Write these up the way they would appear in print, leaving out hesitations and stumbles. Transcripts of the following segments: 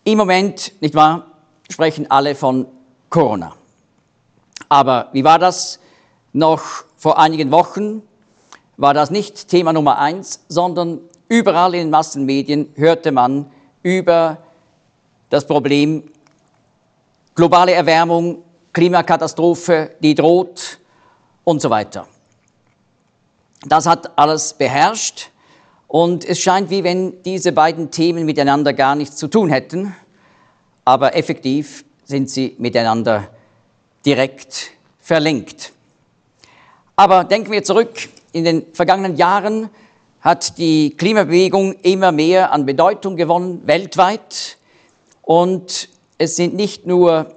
Im Moment, nicht wahr, sprechen alle von Corona. Aber wie war das noch vor einigen Wochen? War das nicht Thema Nummer 1, sondern überall in den Massenmedien hörte man über das Problem globale Erwärmung, Klimakatastrophe, die droht und so weiter. Das hat alles beherrscht und es scheint, wie wenn diese beiden Themen miteinander gar nichts zu tun hätten, aber effektiv sind sie miteinander direkt verlinkt. Aber denken wir zurück, in den vergangenen Jahren hat die Klimabewegung immer mehr an Bedeutung gewonnen, weltweit. Und es sind nicht nur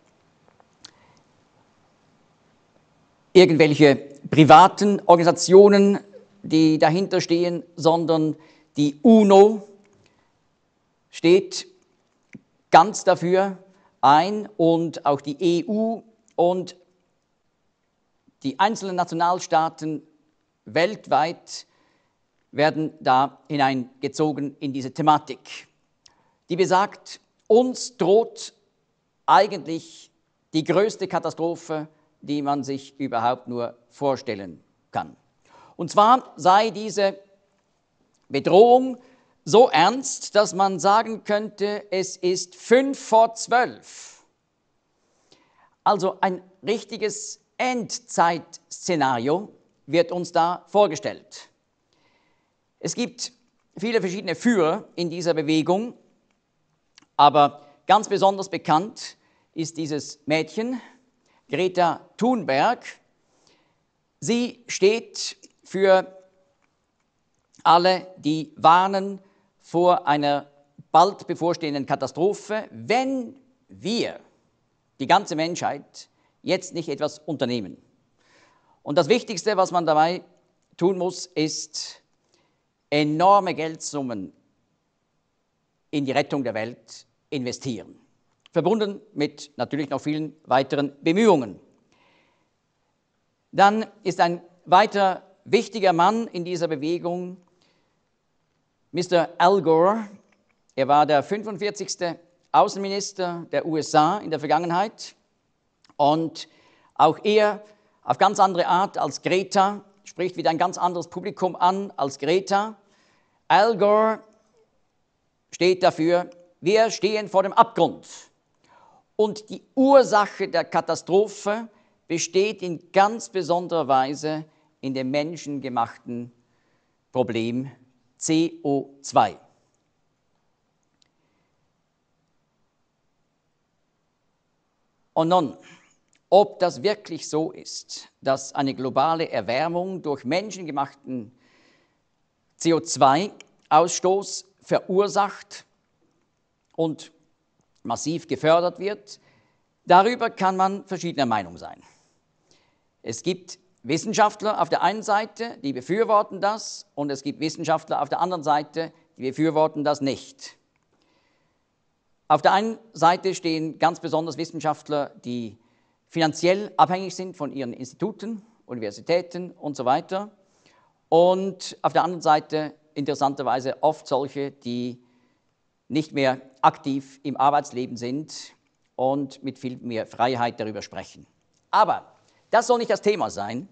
irgendwelche privaten Organisationen, die dahinter stehen, sondern die UNO steht ganz dafür ein und auch die EU und die einzelnen Nationalstaaten weltweit werden da hineingezogen in diese Thematik, die besagt, uns droht eigentlich die größte Katastrophe, die man sich überhaupt nur vorstellen kann. Und zwar sei diese Bedrohung so ernst, dass man sagen könnte, es ist 11:55. Also ein richtiges Endzeitszenario wird uns da vorgestellt. Es gibt viele verschiedene Führer in dieser Bewegung, aber ganz besonders bekannt ist dieses Mädchen, Greta Thunberg. Sie steht für alle, die warnen vor einer bald bevorstehenden Katastrophe, wenn wir, die ganze Menschheit, jetzt nicht etwas unternehmen. Und das Wichtigste, was man dabei tun muss, ist enorme Geldsummen in die Rettung der Welt investieren. Verbunden mit natürlich noch vielen weiteren Bemühungen. Dann ist ein weiterer wichtiger Mann in dieser Bewegung Mr. Al Gore. Er war der 45. Außenminister der USA in der Vergangenheit und auch er auf ganz andere Art als Greta, spricht wieder ein ganz anderes Publikum an als Greta. Al Gore steht dafür, wir stehen vor dem Abgrund. Und die Ursache der Katastrophe besteht in ganz besonderer Weise in dem menschengemachten Problem CO2. Und nun, ob das wirklich so ist, dass eine globale Erwärmung durch menschengemachten CO2-Ausstoß verursacht und massiv gefördert wird, darüber kann man verschiedener Meinung sein. Es gibt Wissenschaftler auf der einen Seite, die befürworten das, und es gibt Wissenschaftler auf der anderen Seite, die befürworten das nicht. Auf der einen Seite stehen ganz besonders Wissenschaftler, die finanziell abhängig sind von ihren Instituten, Universitäten und so weiter. Und auf der anderen Seite interessanterweise oft solche, die nicht mehr aktiv im Arbeitsleben sind und mit viel mehr Freiheit darüber sprechen. Aber das soll nicht das Thema sein.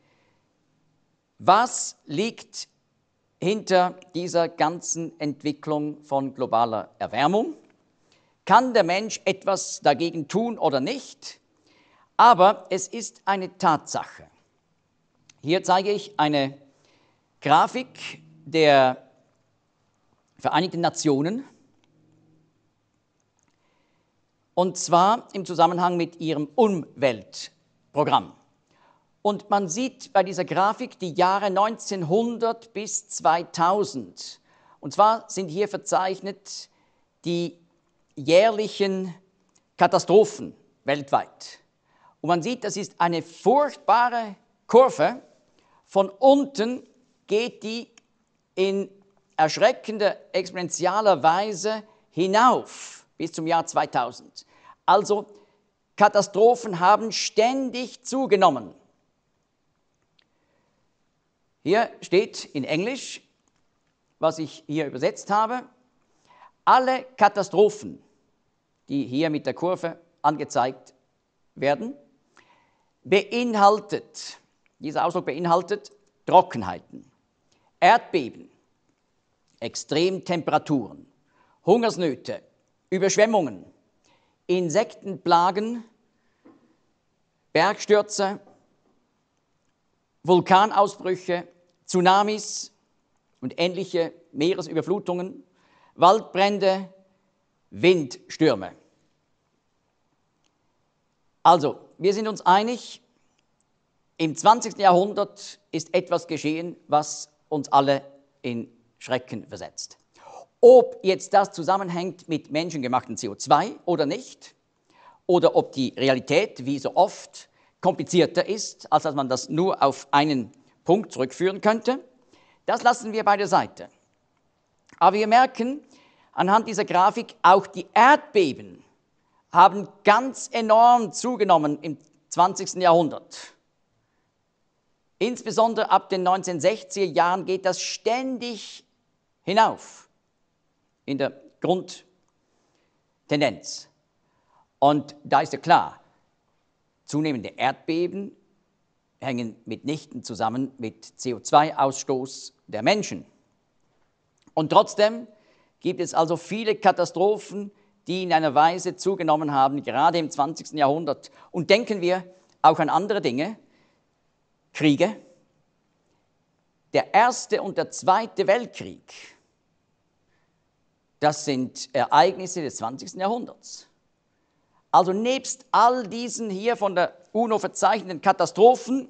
Was liegt hinter dieser ganzen Entwicklung von globaler Erwärmung? Kann der Mensch etwas dagegen tun oder nicht? Aber es ist eine Tatsache. Hier zeige ich eine Grafik der Vereinigten Nationen, und zwar im Zusammenhang mit ihrem Umweltprogramm. Und man sieht bei dieser Grafik die Jahre 1900 bis 2000. Und zwar sind hier verzeichnet die jährlichen Katastrophen weltweit. Und man sieht, das ist eine furchtbare Kurve. Von unten geht die in erschreckender, exponentialer Weise hinauf bis zum Jahr 2000. Also Katastrophen haben ständig zugenommen. Hier steht in Englisch, was ich hier übersetzt habe, alle Katastrophen die hier mit der Kurve angezeigt werden, dieser Ausdruck beinhaltet Trockenheiten, Erdbeben, Extremtemperaturen, Hungersnöte, Überschwemmungen, Insektenplagen, Bergstürze, Vulkanausbrüche, Tsunamis und ähnliche Meeresüberflutungen, Waldbrände, Windstürme. Also, wir sind uns einig, im 20. Jahrhundert ist etwas geschehen, was uns alle in Schrecken versetzt. Ob jetzt das zusammenhängt mit menschengemachten CO2 oder nicht, oder ob die Realität, wie so oft, komplizierter ist, als dass man das nur auf einen Punkt zurückführen könnte, das lassen wir beiseite. Aber wir merken anhand dieser Grafik, auch die Erdbeben haben ganz enorm zugenommen im 20. Jahrhundert. Insbesondere ab den 1960er Jahren geht das ständig hinauf in der Grundtendenz. Und da ist ja klar, zunehmende Erdbeben hängen mitnichten zusammen mit CO2-Ausstoß der Menschen. Und trotzdem gibt es also viele Katastrophen, die in einer Weise zugenommen haben, gerade im 20. Jahrhundert. Und denken wir auch an andere Dinge, Kriege. Der Erste und der Zweite Weltkrieg, das sind Ereignisse des 20. Jahrhunderts. Also nebst all diesen hier von der UNO verzeichneten Katastrophen,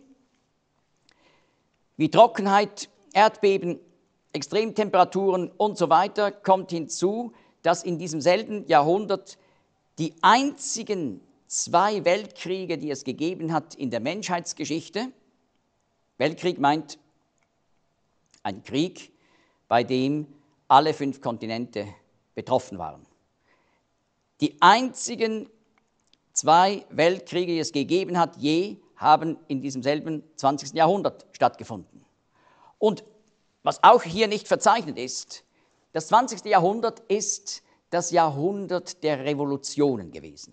wie Trockenheit, Erdbeben, Extremtemperaturen und so weiter, kommt hinzu, dass in diesem selben Jahrhundert die einzigen 2 Weltkriege, die es gegeben hat in der Menschheitsgeschichte, Weltkrieg meint ein Krieg, bei dem alle 5 Kontinente betroffen waren. Die einzigen 2 Weltkriege, die es gegeben hat, haben in diesem selben 20. Jahrhundert stattgefunden. Und was auch hier nicht verzeichnet ist, das 20. Jahrhundert ist das Jahrhundert der Revolutionen gewesen.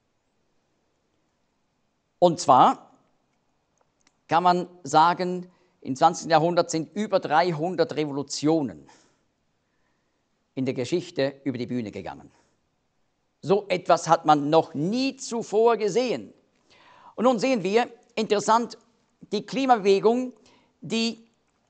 Und zwar kann man sagen, im 20. Jahrhundert sind über 300 Revolutionen in der Geschichte über die Bühne gegangen. So etwas hat man noch nie zuvor gesehen. Und nun sehen wir, interessant, die Klimabewegung, die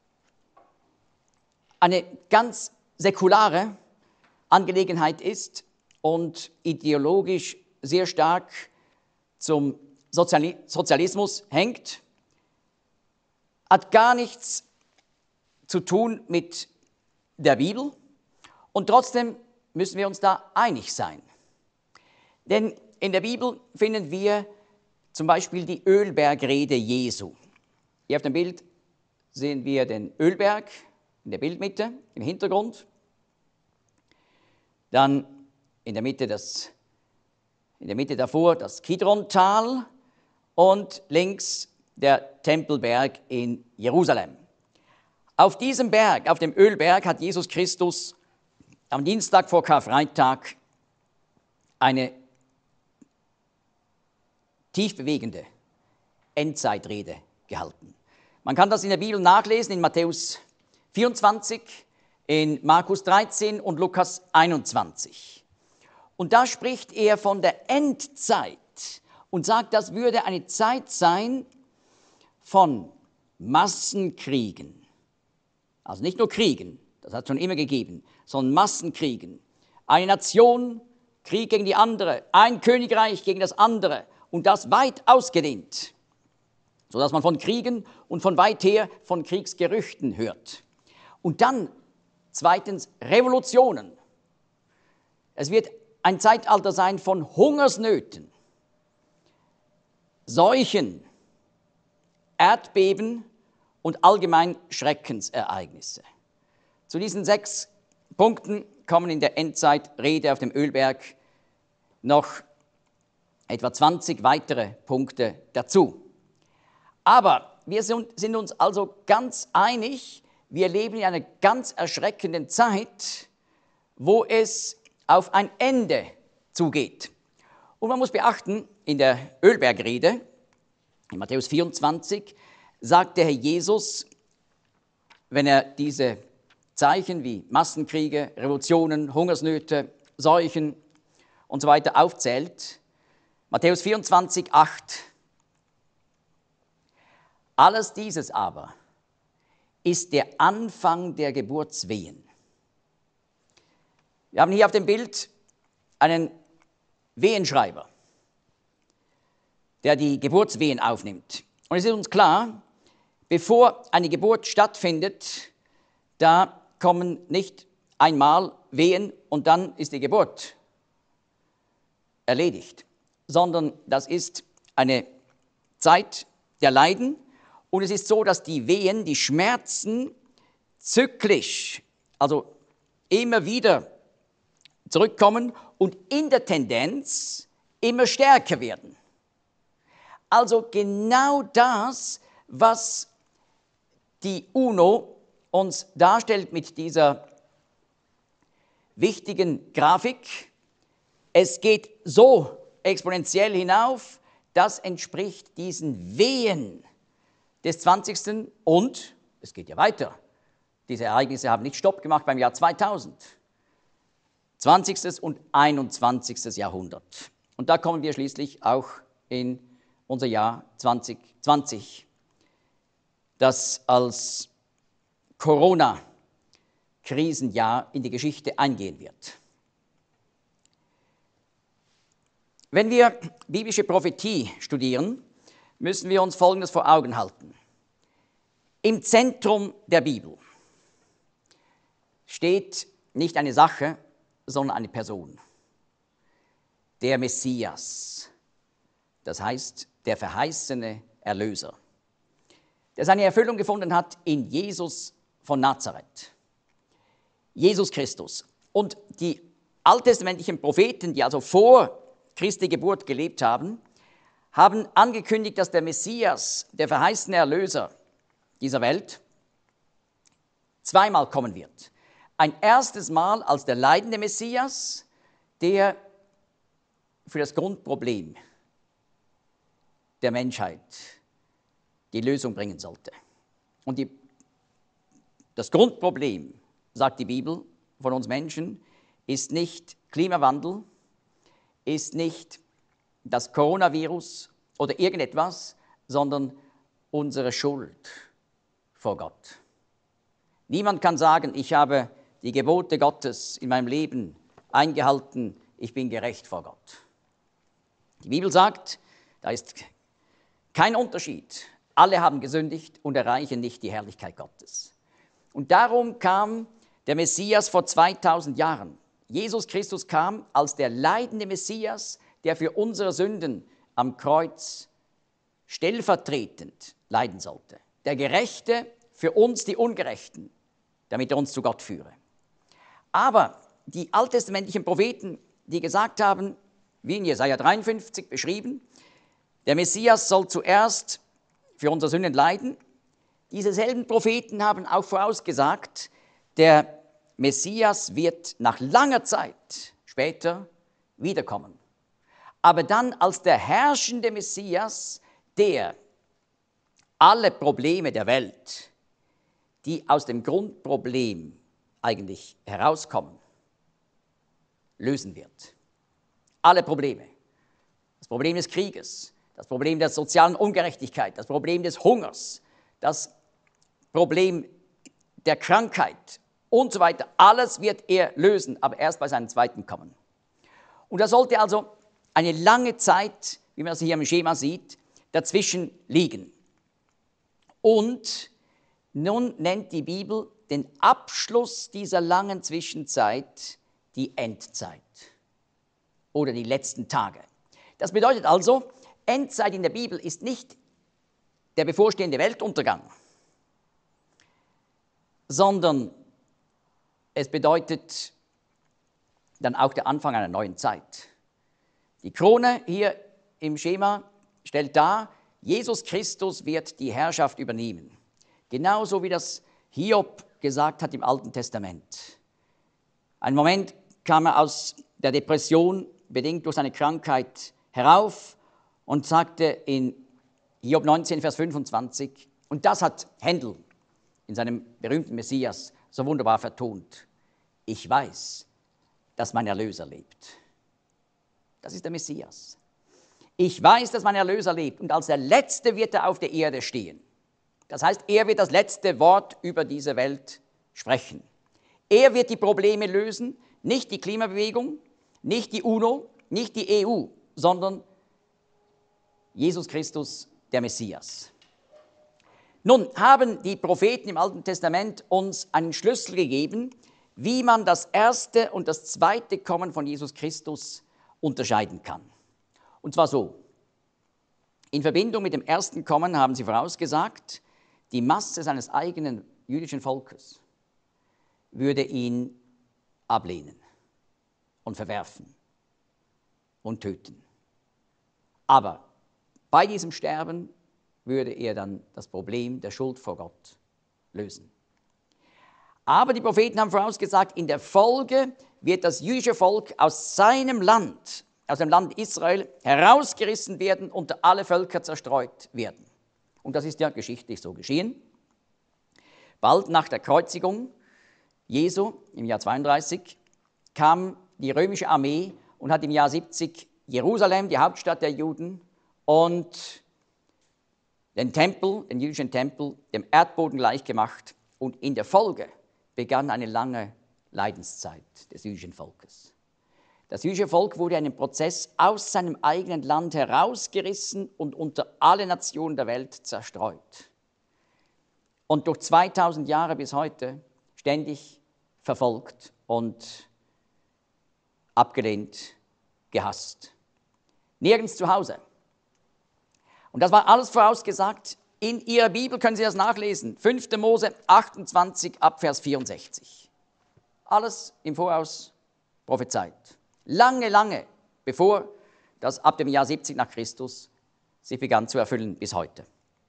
eine ganz säkulare Angelegenheit ist und ideologisch sehr stark zum Sozialismus hängt, hat gar nichts zu tun mit der Bibel und trotzdem müssen wir uns da einig sein. Denn in der Bibel finden wir zum Beispiel die Ölbergrede Jesu. Hier auf dem Bild sehen wir den Ölberg in der Bildmitte, im Hintergrund. Dann in der Mitte davor das Kidrontal und links der Tempelberg in Jerusalem. Auf diesem Berg, auf dem Ölberg, hat Jesus Christus am Dienstag vor Karfreitag eine tiefbewegende Endzeitrede gehalten. Man kann das in der Bibel nachlesen, in Matthäus 24, in Markus 13 und Lukas 21. Und da spricht er von der Endzeit und sagt, das würde eine Zeit sein von Massenkriegen. Also nicht nur Kriegen, das hat es schon immer gegeben, sondern Massenkriegen. Eine Nation, Krieg gegen die andere, ein Königreich gegen das andere und das weit ausgedehnt, sodass man von Kriegen und von weit her von Kriegsgerüchten hört. Und dann zweitens Revolutionen. Es wird ein Zeitalter sein von Hungersnöten, Seuchen, Erdbeben und allgemein Schreckensereignisse. Zu diesen 6 Punkten kommen in der Endzeitrede auf dem Ölberg noch etwa 20 weitere Punkte dazu. Aber wir sind uns also ganz einig, wir leben in einer ganz erschreckenden Zeit, wo es auf ein Ende zugeht. Und man muss beachten, in der Ölbergrede, in Matthäus 24, sagt der Herr Jesus, wenn er diese Zeichen wie Massenkriege, Revolutionen, Hungersnöte, Seuchen und so weiter aufzählt, Matthäus 24, 8, alles dieses aber ist der Anfang der Geburtswehen. Wir haben hier auf dem Bild einen Wehenschreiber, der die Geburtswehen aufnimmt. Und es ist uns klar, bevor eine Geburt stattfindet, da kommen nicht einmal Wehen und dann ist die Geburt erledigt, sondern das ist eine Zeit der Leiden. Und es ist so, dass die Wehen, die Schmerzen zyklisch, also immer wieder zurückkommen und in der Tendenz immer stärker werden. Also genau das, was die UNO uns darstellt mit dieser wichtigen Grafik. Es geht so exponentiell hinauf, das entspricht diesen Wehen des 20. Und es geht ja weiter. Diese Ereignisse haben nicht Stopp gemacht beim Jahr 2000. 20. und 21. Jahrhundert. Und da kommen wir schließlich auch in unser Jahr 2020, das als Corona-Krisenjahr in die Geschichte eingehen wird. Wenn wir biblische Prophetie studieren, müssen wir uns Folgendes vor Augen halten. Im Zentrum der Bibel steht nicht eine Sache, sondern eine Person. Der Messias, das heißt der verheißene Erlöser, der seine Erfüllung gefunden hat in Jesus von Nazareth. Jesus Christus. Und die alttestamentlichen Propheten, die also vor Christi Geburt gelebt haben, haben angekündigt, dass der Messias, der verheißene Erlöser dieser Welt, zweimal kommen wird. Ein erstes Mal als der leidende Messias, der für das Grundproblem der Menschheit die Lösung bringen sollte. Und das Grundproblem, sagt die Bibel von uns Menschen, ist nicht Klimawandel, ist nicht das Coronavirus oder irgendetwas, sondern unsere Schuld vor Gott. Niemand kann sagen, ich habe die Gebote Gottes in meinem Leben eingehalten, ich bin gerecht vor Gott. Die Bibel sagt, da ist kein Unterschied. Alle haben gesündigt und erreichen nicht die Herrlichkeit Gottes. Und darum kam der Messias vor 2000 Jahren. Jesus Christus kam als der leidende Messias, der für unsere Sünden am Kreuz stellvertretend leiden sollte. Der Gerechte für uns die Ungerechten, damit er uns zu Gott führe. Aber die alttestamentlichen Propheten, die gesagt haben, wie in Jesaja 53 beschrieben, der Messias soll zuerst für unsere Sünden leiden. Diese selben Propheten haben auch vorausgesagt, der Messias wird nach langer Zeit später wiederkommen. Aber dann als der herrschende Messias, der alle Probleme der Welt, die aus dem Grundproblem eigentlich herauskommen, lösen wird. Alle Probleme. Das Problem des Krieges, das Problem der sozialen Ungerechtigkeit, das Problem des Hungers, das Problem der Krankheit und so weiter. Alles wird er lösen, aber erst bei seinem zweiten Kommen. Und da sollte also eine lange Zeit, wie man das hier im Schema sieht, dazwischen liegen. Und nun nennt die Bibel den Abschluss dieser langen Zwischenzeit die Endzeit oder die letzten Tage. Das bedeutet also, Endzeit in der Bibel ist nicht der bevorstehende Weltuntergang, sondern es bedeutet dann auch der Anfang einer neuen Zeit. Die Krone hier im Schema stellt dar, Jesus Christus wird die Herrschaft übernehmen. Genauso wie das Hiob gesagt hat im Alten Testament. Ein Moment kam er aus der Depression bedingt durch seine Krankheit, herauf und sagte in Hiob 19, Vers 25, und das hat Händel in seinem berühmten Messias so wunderbar vertont: Ich weiß, dass mein Erlöser lebt. Das ist der Messias. Ich weiß, dass mein Erlöser lebt, und als der Letzte wird er auf der Erde stehen. Das heißt, er wird das letzte Wort über diese Welt sprechen. Er wird die Probleme lösen, nicht die Klimabewegung, nicht die UNO, nicht die EU, sondern Jesus Christus, der Messias. Nun haben die Propheten im Alten Testament uns einen Schlüssel gegeben, wie man das erste und das zweite Kommen von Jesus Christus unterscheiden kann. Und zwar so: In Verbindung mit dem ersten Kommen haben sie vorausgesagt, die Masse seines eigenen jüdischen Volkes würde ihn ablehnen und verwerfen und töten. Aber bei diesem Sterben würde er dann das Problem der Schuld vor Gott lösen. Aber die Propheten haben vorausgesagt, in der Folge wird das jüdische Volk aus seinem Land, aus dem Land Israel, herausgerissen werden, unter alle Völker zerstreut werden. Und das ist ja geschichtlich so geschehen. Bald nach der Kreuzigung Jesu im Jahr 32 kam die römische Armee und hat im Jahr 70 Jerusalem, die Hauptstadt der Juden, und den Tempel, den jüdischen Tempel, dem Erdboden gleichgemacht. Und in der Folge begann eine lange Leidenszeit des jüdischen Volkes. Das jüdische Volk wurde in einem Prozess aus seinem eigenen Land herausgerissen und unter alle Nationen der Welt zerstreut. Und durch 2000 Jahre bis heute ständig verfolgt und abgelehnt, gehasst. Nirgends zu Hause. Und das war alles vorausgesagt. In Ihrer Bibel können Sie das nachlesen. 5. Mose 28 ab Vers 64. Alles im Voraus prophezeit. Lange, lange bevor das ab dem Jahr 70 nach Christus sich begann zu erfüllen bis heute.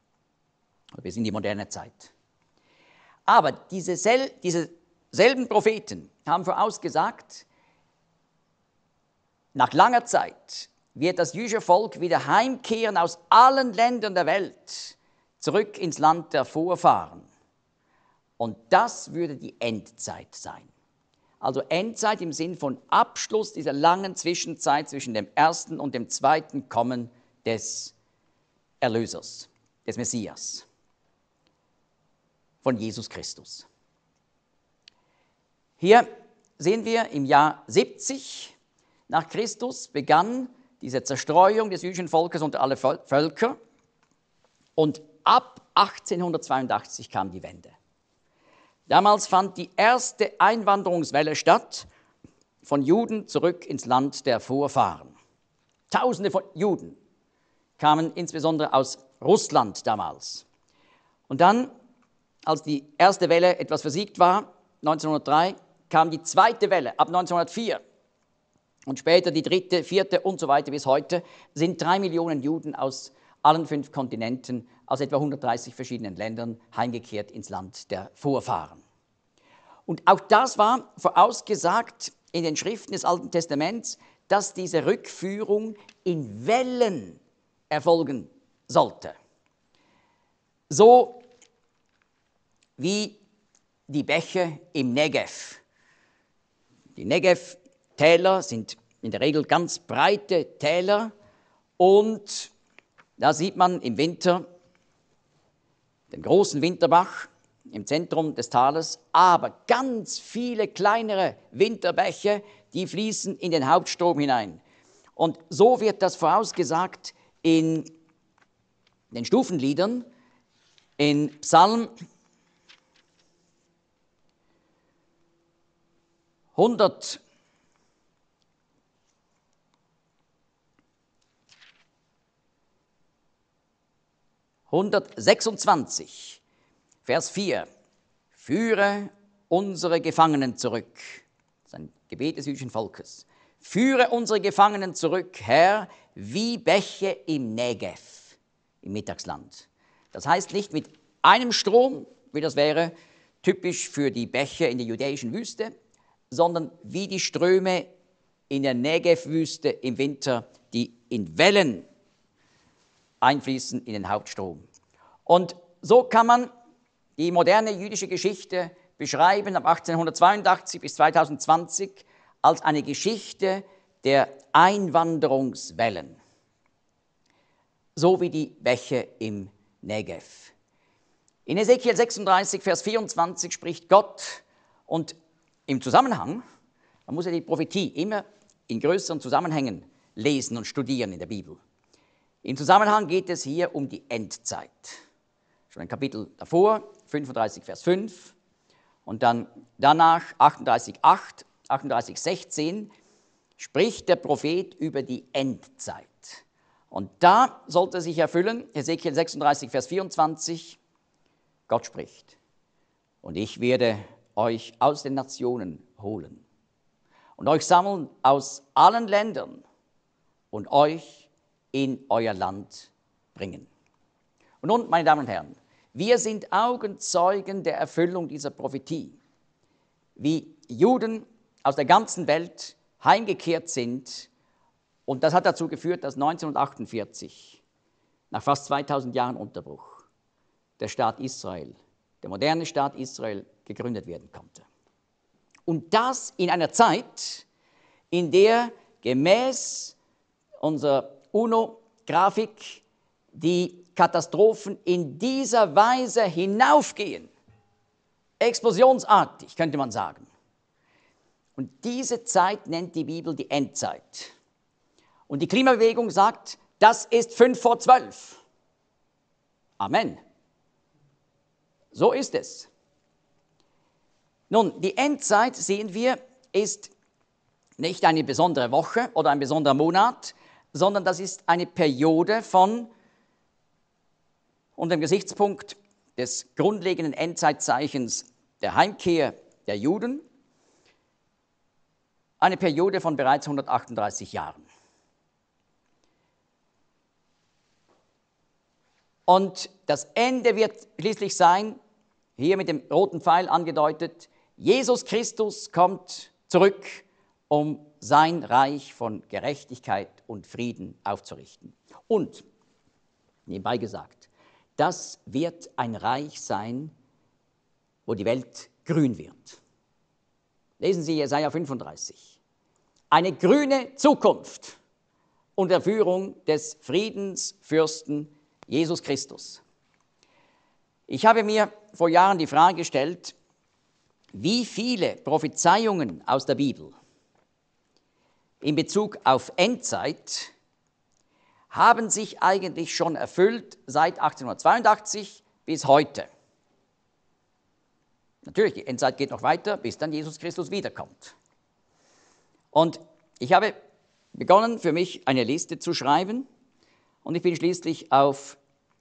Bis in die moderne Zeit. Aber diese selben Propheten haben vorausgesagt, nach langer Zeit wird das jüdische Volk wieder heimkehren aus allen Ländern der Welt, zurück ins Land der Vorfahren. Und das würde die Endzeit sein. Also Endzeit im Sinn von Abschluss dieser langen Zwischenzeit zwischen dem ersten und dem zweiten Kommen des Erlösers, des Messias, von Jesus Christus. Hier sehen wir, im Jahr 70 nach Christus begann diese Zerstreuung des jüdischen Volkes unter alle Völker, und ab 1882 kam die Wende. Damals fand die erste Einwanderungswelle statt, von Juden zurück ins Land der Vorfahren. Tausende von Juden kamen insbesondere aus Russland damals. Und dann, als die erste Welle etwas versiegt war, 1903, kam die zweite Welle ab 1904. Und später die dritte, vierte und so weiter bis heute sind 3 Millionen Juden aus allen 5 Kontinenten, aus etwa 130 verschiedenen Ländern, heimgekehrt ins Land der Vorfahren. Und auch das war vorausgesagt in den Schriften des Alten Testaments, dass diese Rückführung in Wellen erfolgen sollte. So wie die Bäche im Negev. Die Negev-Täler sind in der Regel ganz breite Täler, und da sieht man im Winter den großen Winterbach im Zentrum des Tales, aber ganz viele kleinere Winterbäche, die fließen in den Hauptstrom hinein. Und so wird das vorausgesagt in den Stufenliedern, in Psalm 126, Vers 4. Führe unsere Gefangenen zurück. Das ist ein Gebet des jüdischen Volkes. Führe unsere Gefangenen zurück, Herr, wie Bäche im Negev, im Mittagsland. Das heißt nicht mit einem Strom, wie das wäre typisch für die Bäche in der judäischen Wüste, sondern wie die Ströme in der Negev-Wüste im Winter, die in Wellen einfließen in den Hauptstrom. Und so kann man die moderne jüdische Geschichte beschreiben, ab 1882 bis 2020, als eine Geschichte der Einwanderungswellen, so wie die Bäche im Negev. In Ezekiel 36, Vers 24 spricht Gott und im Zusammenhang, man muss ja die Prophetie immer in größeren Zusammenhängen lesen und studieren in der Bibel. Im Zusammenhang geht es hier um die Endzeit. Schon ein Kapitel davor, 35, Vers 5 und dann danach 38, 8, 38, 16 spricht der Prophet über die Endzeit. Und da sollte sich erfüllen, Ezekiel 36, Vers 24, Gott spricht, und ich werde euch aus den Nationen holen und euch sammeln aus allen Ländern und euch in euer Land bringen. Und nun, meine Damen und Herren, wir sind Augenzeugen der Erfüllung dieser Prophetie, wie Juden aus der ganzen Welt heimgekehrt sind. Und das hat dazu geführt, dass 1948, nach fast 2000 Jahren Unterbruch, der Staat Israel, der moderne Staat Israel, gegründet werden konnte. Und das in einer Zeit, in der gemäß unserer UNO-Grafik die Katastrophen in dieser Weise hinaufgehen, explosionsartig, könnte man sagen. Und diese Zeit nennt die Bibel die Endzeit. Und die Klimabewegung sagt, das ist 5 vor 12. Amen. So ist es. Nun, die Endzeit, sehen wir, ist nicht eine besondere Woche oder ein besonderer Monat, sondern das ist eine Periode von, unter dem Gesichtspunkt des grundlegenden Endzeitzeichens der Heimkehr der Juden, eine Periode von bereits 138 Jahren. Und das Ende wird schließlich sein, hier mit dem roten Pfeil angedeutet, Jesus Christus kommt zurück, um sein Reich von Gerechtigkeit und Frieden aufzurichten. Und, nebenbei gesagt, das wird ein Reich sein, wo die Welt grün wird. Lesen Sie Jesaja 35. Eine grüne Zukunft unter Führung des Friedensfürsten Jesus Christus. Ich habe mir vor Jahren die Frage gestellt, wie viele Prophezeiungen aus der Bibel in Bezug auf Endzeit haben sich eigentlich schon erfüllt seit 1882 bis heute. Natürlich, die Endzeit geht noch weiter, bis dann Jesus Christus wiederkommt. Und ich habe begonnen, für mich eine Liste zu schreiben und ich bin schließlich auf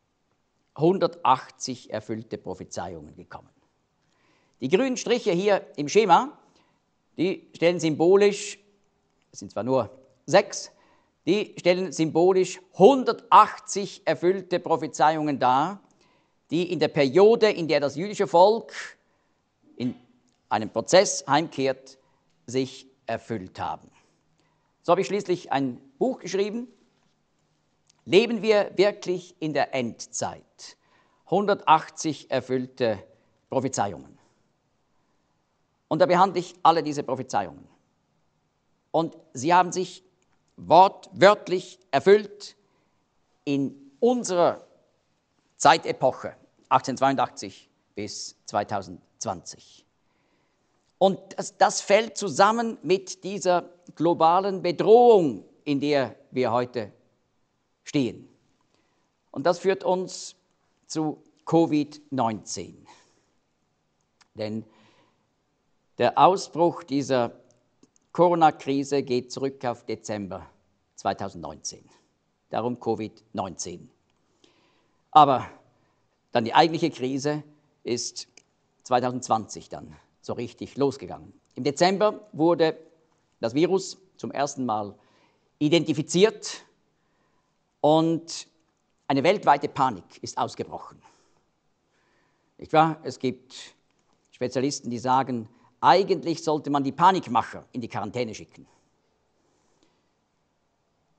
180 erfüllte Prophezeiungen gekommen. Die grünen Striche hier im Schema, die stellen symbolisch, es sind zwar nur 6, die stellen symbolisch 180 erfüllte Prophezeiungen dar, die in der Periode, in der das jüdische Volk in einem Prozess heimkehrt, sich erfüllt haben. So habe ich schließlich ein Buch geschrieben, Leben wir wirklich in der Endzeit? 180 erfüllte Prophezeiungen. Und da behandle ich alle diese Prophezeiungen. Und sie haben sich wortwörtlich erfüllt in unserer Zeitepoche, 1882 bis 2020. Und das fällt zusammen mit dieser globalen Bedrohung, in der wir heute stehen. Und das führt uns zu Covid-19. Denn der Ausbruch dieser Corona-Krise geht zurück auf Dezember 2019. Darum Covid-19. Aber dann die eigentliche Krise ist 2020 dann so richtig losgegangen. Im Dezember wurde das Virus zum ersten Mal identifiziert und eine weltweite Panik ist ausgebrochen. Nicht wahr? Es gibt Spezialisten, die sagen, eigentlich sollte man die Panikmacher in die Quarantäne schicken.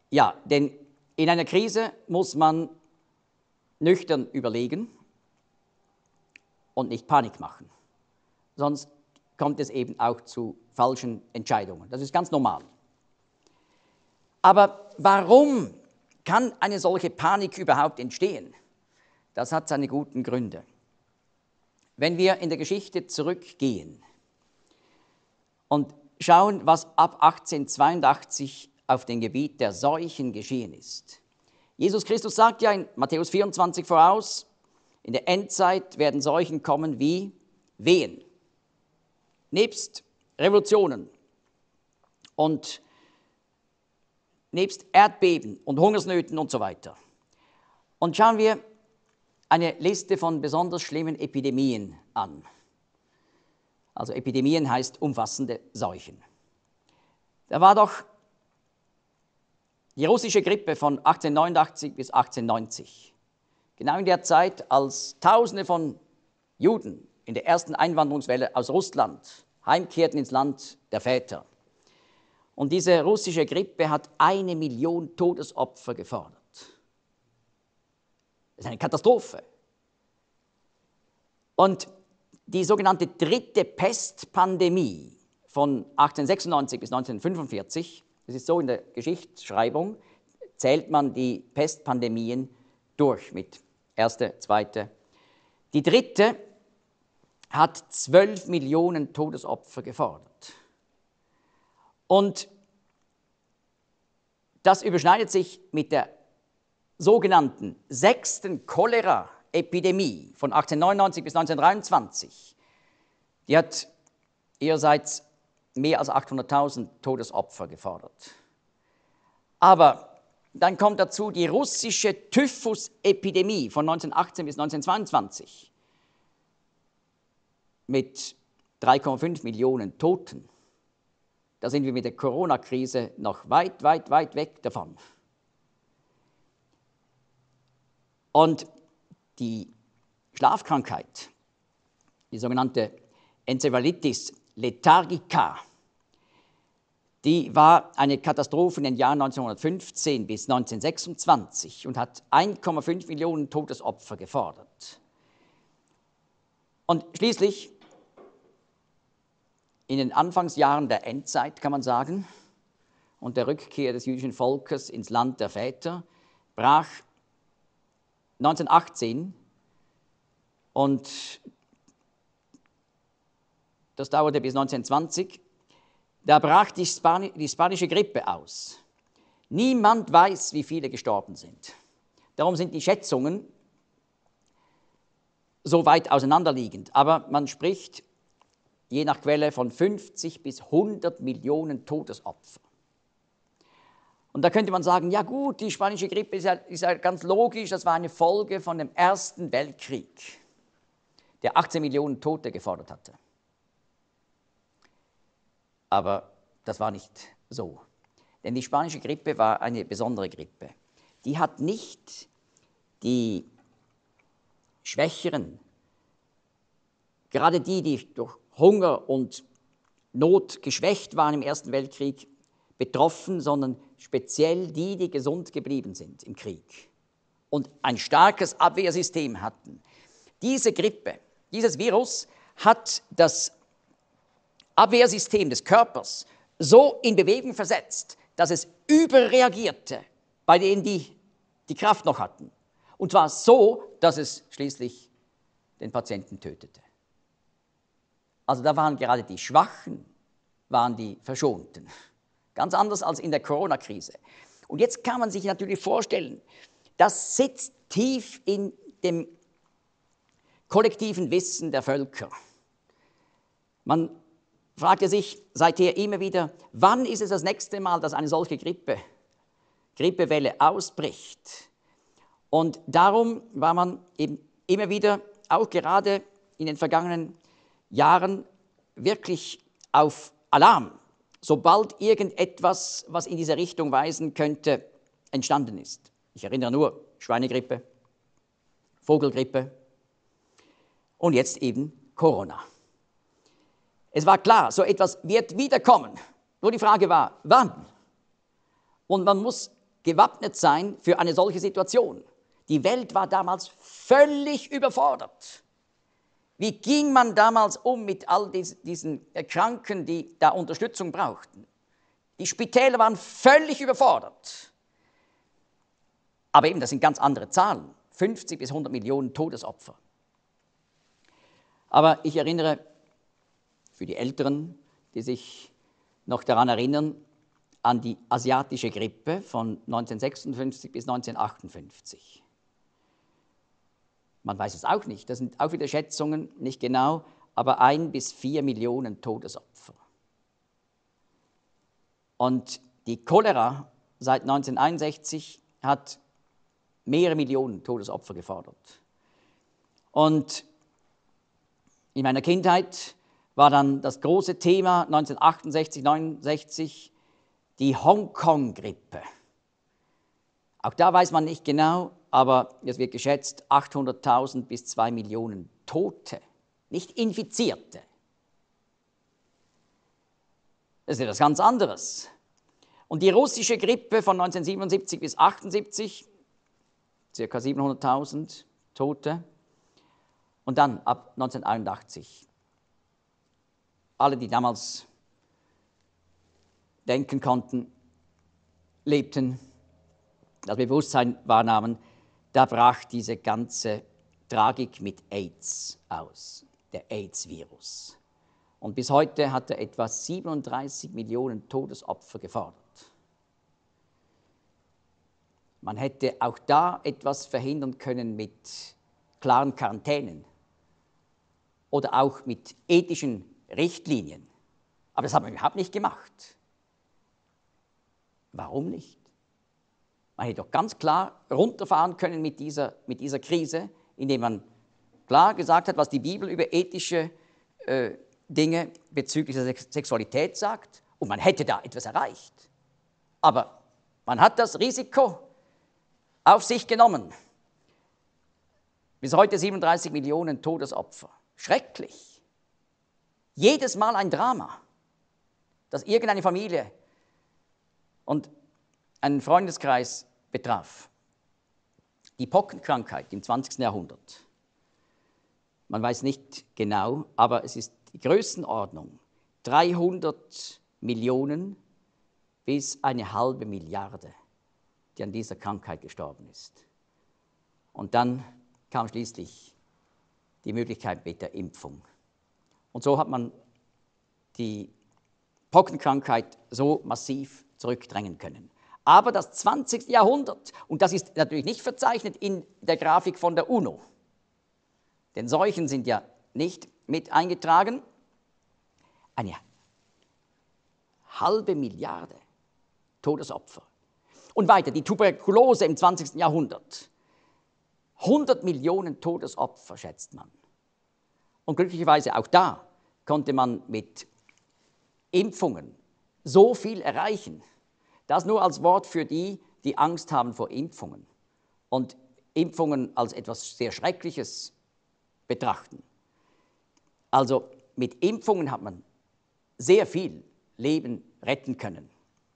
Ja, denn in einer Krise muss man nüchtern überlegen und nicht Panik machen. Sonst kommt es eben auch zu falschen Entscheidungen. Das ist ganz normal. Aber warum kann eine solche Panik überhaupt entstehen? Das hat seine guten Gründe. Wenn wir in der Geschichte zurückgehen und schauen, was ab 1882 auf dem Gebiet der Seuchen geschehen ist. Jesus Christus sagt ja in Matthäus 24 voraus, in der Endzeit werden Seuchen kommen wie Wehen, nebst Revolutionen und nebst Erdbeben und Hungersnöten und so weiter. Und schauen wir eine Liste von besonders schlimmen Epidemien an. Also Epidemien heißt umfassende Seuchen. Da war doch die russische Grippe von 1889 bis 1890. Genau in der Zeit, als Tausende von Juden in der ersten Einwanderungswelle aus Russland heimkehrten ins Land der Väter. Und diese russische Grippe hat 1 Million Todesopfer gefordert. Das ist eine Katastrophe. Und die sogenannte dritte Pestpandemie von 1896 bis 1945, das ist so in der Geschichtsschreibung, zählt man die Pestpandemien durch mit erste, zweite. Die dritte hat 12 Millionen Todesopfer gefordert. Und das überschneidet sich mit der sogenannten 6. Cholera-Epidemie von 1899 bis 1923. Die hat ihrerseits mehr als 800.000 Todesopfer gefordert. Aber dann kommt dazu die russische Typhus-Epidemie von 1918 bis 1922 mit 3,5 Millionen Toten. Da sind wir mit der Corona-Krise noch weit, weit, weit weg davon. Und die Schlafkrankheit, die sogenannte Encephalitis lethargica, die war eine Katastrophe in den Jahren 1915 bis 1926 und hat 1,5 Millionen Todesopfer gefordert. Und schließlich, in den Anfangsjahren der Endzeit, kann man sagen, und der Rückkehr des jüdischen Volkes ins Land der Väter, brach 1918 und das dauerte bis 1920, da brach die spanische Grippe aus. Niemand weiß, wie viele gestorben sind. Darum sind die Schätzungen so weit auseinanderliegend. Aber man spricht je nach Quelle von 50 bis 100 Millionen Todesopfer. Und da könnte man sagen, ja gut, die spanische Grippe ist ja ganz logisch, das war eine Folge von dem Ersten Weltkrieg, der 18 Millionen Tote gefordert hatte. Aber das war nicht so. Denn die spanische Grippe war eine besondere Grippe. Die hat nicht die Schwächeren, gerade die durch Hunger und Not geschwächt waren im Ersten Weltkrieg, betroffen, sondern speziell die gesund geblieben sind im Krieg und ein starkes Abwehrsystem hatten. Diese Grippe, dieses Virus hat das Abwehrsystem des Körpers so in Bewegung versetzt, dass es überreagierte bei denen, die die Kraft noch hatten. Und zwar so, dass es schließlich den Patienten tötete. Also da waren gerade die Schwachen, waren die Verschonten. Ganz anders als in der Corona-Krise. Und jetzt kann man sich natürlich vorstellen, das sitzt tief in dem kollektiven Wissen der Völker. Man fragte sich seither immer wieder, wann ist es das nächste Mal, dass eine solche Grippewelle ausbricht? Und darum war man eben immer wieder, auch gerade in den vergangenen Jahren, wirklich auf Alarm, sobald irgendetwas, was in diese Richtung weisen könnte, entstanden ist. Ich erinnere nur Schweinegrippe, Vogelgrippe und jetzt eben Corona. Es war klar, so etwas wird wiederkommen. Nur die Frage war, wann? Und man muss gewappnet sein für eine solche Situation. Die Welt war damals völlig überfordert. Wie ging man damals um mit all diesen Kranken, die da Unterstützung brauchten? Die Spitäler waren völlig überfordert. Aber eben, das sind ganz andere Zahlen. 50 bis 100 Millionen Todesopfer. Aber ich erinnere für die Älteren, die sich noch daran erinnern, an die asiatische Grippe von 1956 bis 1958. Man weiß es auch nicht, das sind auch wieder Schätzungen, nicht genau, aber 1 bis 4 Millionen Todesopfer. Und die Cholera seit 1961 hat mehrere Millionen Todesopfer gefordert. Und in meiner Kindheit war dann das große Thema 1968, 1969 die Hongkong-Grippe. Auch da weiß man nicht genau, aber es wird geschätzt 800.000 bis 2 Millionen Tote, nicht Infizierte. Das ist etwas ganz anderes. Und die russische Grippe von 1977 bis 1978, ca. 700.000 Tote. Und dann ab 1981, alle, die damals denken konnten, lebten, das Bewusstsein wahrnahmen, da brach diese ganze Tragik mit AIDS aus, der AIDS-Virus. Und bis heute hat er etwa 37 Millionen Todesopfer gefordert. Man hätte auch da etwas verhindern können mit klaren Quarantänen oder auch mit ethischen Richtlinien. Aber das hat man überhaupt nicht gemacht. Warum nicht? Man hätte doch ganz klar runterfahren können mit dieser Krise, indem man klar gesagt hat, was die Bibel über ethische Dinge bezüglich der Sexualität sagt. Und man hätte da etwas erreicht. Aber man hat das Risiko auf sich genommen. Bis heute 37 Millionen Todesopfer. Schrecklich. Jedes Mal ein Drama, das irgendeine Familie und einen Freundeskreis betraf. Die Pockenkrankheit im 20. Jahrhundert. Man weiß nicht genau, aber es ist die Größenordnung 300 Millionen bis 1,5 Milliarde, die an dieser Krankheit gestorben ist. Und dann kam schließlich die Möglichkeit mit der Impfung. Und so hat man die Pockenkrankheit so massiv zurückdrängen können. Aber das 20. Jahrhundert, und das ist natürlich nicht verzeichnet in der Grafik von der UNO, denn Seuchen sind ja nicht mit eingetragen, 1,5 Milliarde Todesopfer. Und weiter, die Tuberkulose im 20. Jahrhundert, 100 Millionen Todesopfer schätzt man. Und glücklicherweise auch da konnte man mit Impfungen so viel erreichen. Das nur als Wort für die, die Angst haben vor Impfungen und Impfungen als etwas sehr Schreckliches betrachten. Also mit Impfungen hat man sehr viel Leben retten können.